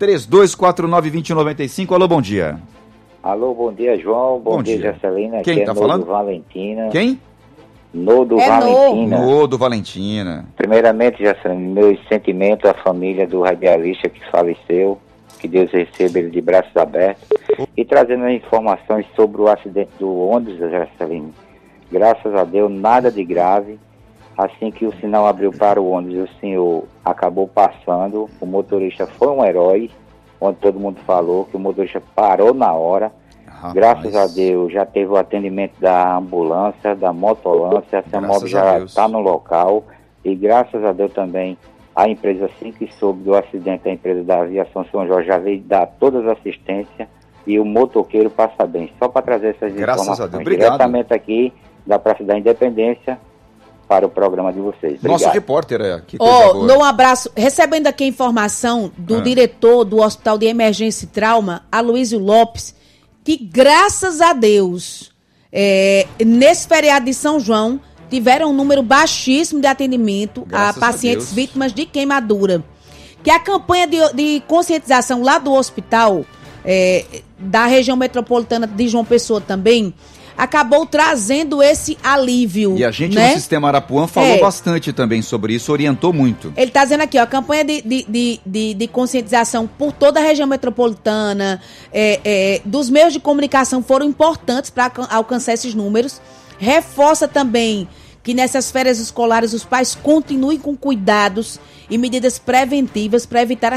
3249-2095. Alô, bom dia. Alô, bom dia, João. Bom dia, Jacelina. Quem aqui tá é falando? Valentina. Quem? Valentina. Nodo Valentina. Primeiramente, Jacelina, meus sentimentos à família do radialista que faleceu. Que Deus receba ele de braços abertos. E trazendo informações sobre o acidente do ônibus, Jacelina. Graças a Deus, nada de grave. Assim que o sinal abriu para o ônibus, o senhor acabou passando. O motorista foi um herói, onde todo mundo falou que o motorista parou na hora. Graças a Deus, já teve o atendimento da ambulância, da motolância. A CEMOB já está no local. E graças a Deus também, a empresa, assim que soube do acidente, a empresa da Aviação São Jorge já veio dar toda a assistência e o motoqueiro passa bem. Só para trazer essas Graças informações a Deus. Obrigado. diretamente aqui da Praça da Independência para o programa de vocês. Obrigado. Nosso repórter é aqui. Um abraço. Recebendo aqui a informação do diretor do Hospital de Emergência e Trauma, Aloysio Lopes, que graças a Deus, nesse feriado de São João, tiveram um número baixíssimo de atendimento a pacientes vítimas de queimadura. Que a campanha de conscientização lá do hospital, da região metropolitana de João Pessoa também, acabou trazendo esse alívio. E a gente no Sistema Arapuã falou bastante também sobre isso, orientou muito. Ele está dizendo aqui, ó, a campanha de conscientização por toda a região metropolitana, dos meios de comunicação foram importantes para alcançar esses números. Reforça também que nessas férias escolares os pais continuem com cuidados e medidas preventivas para evitar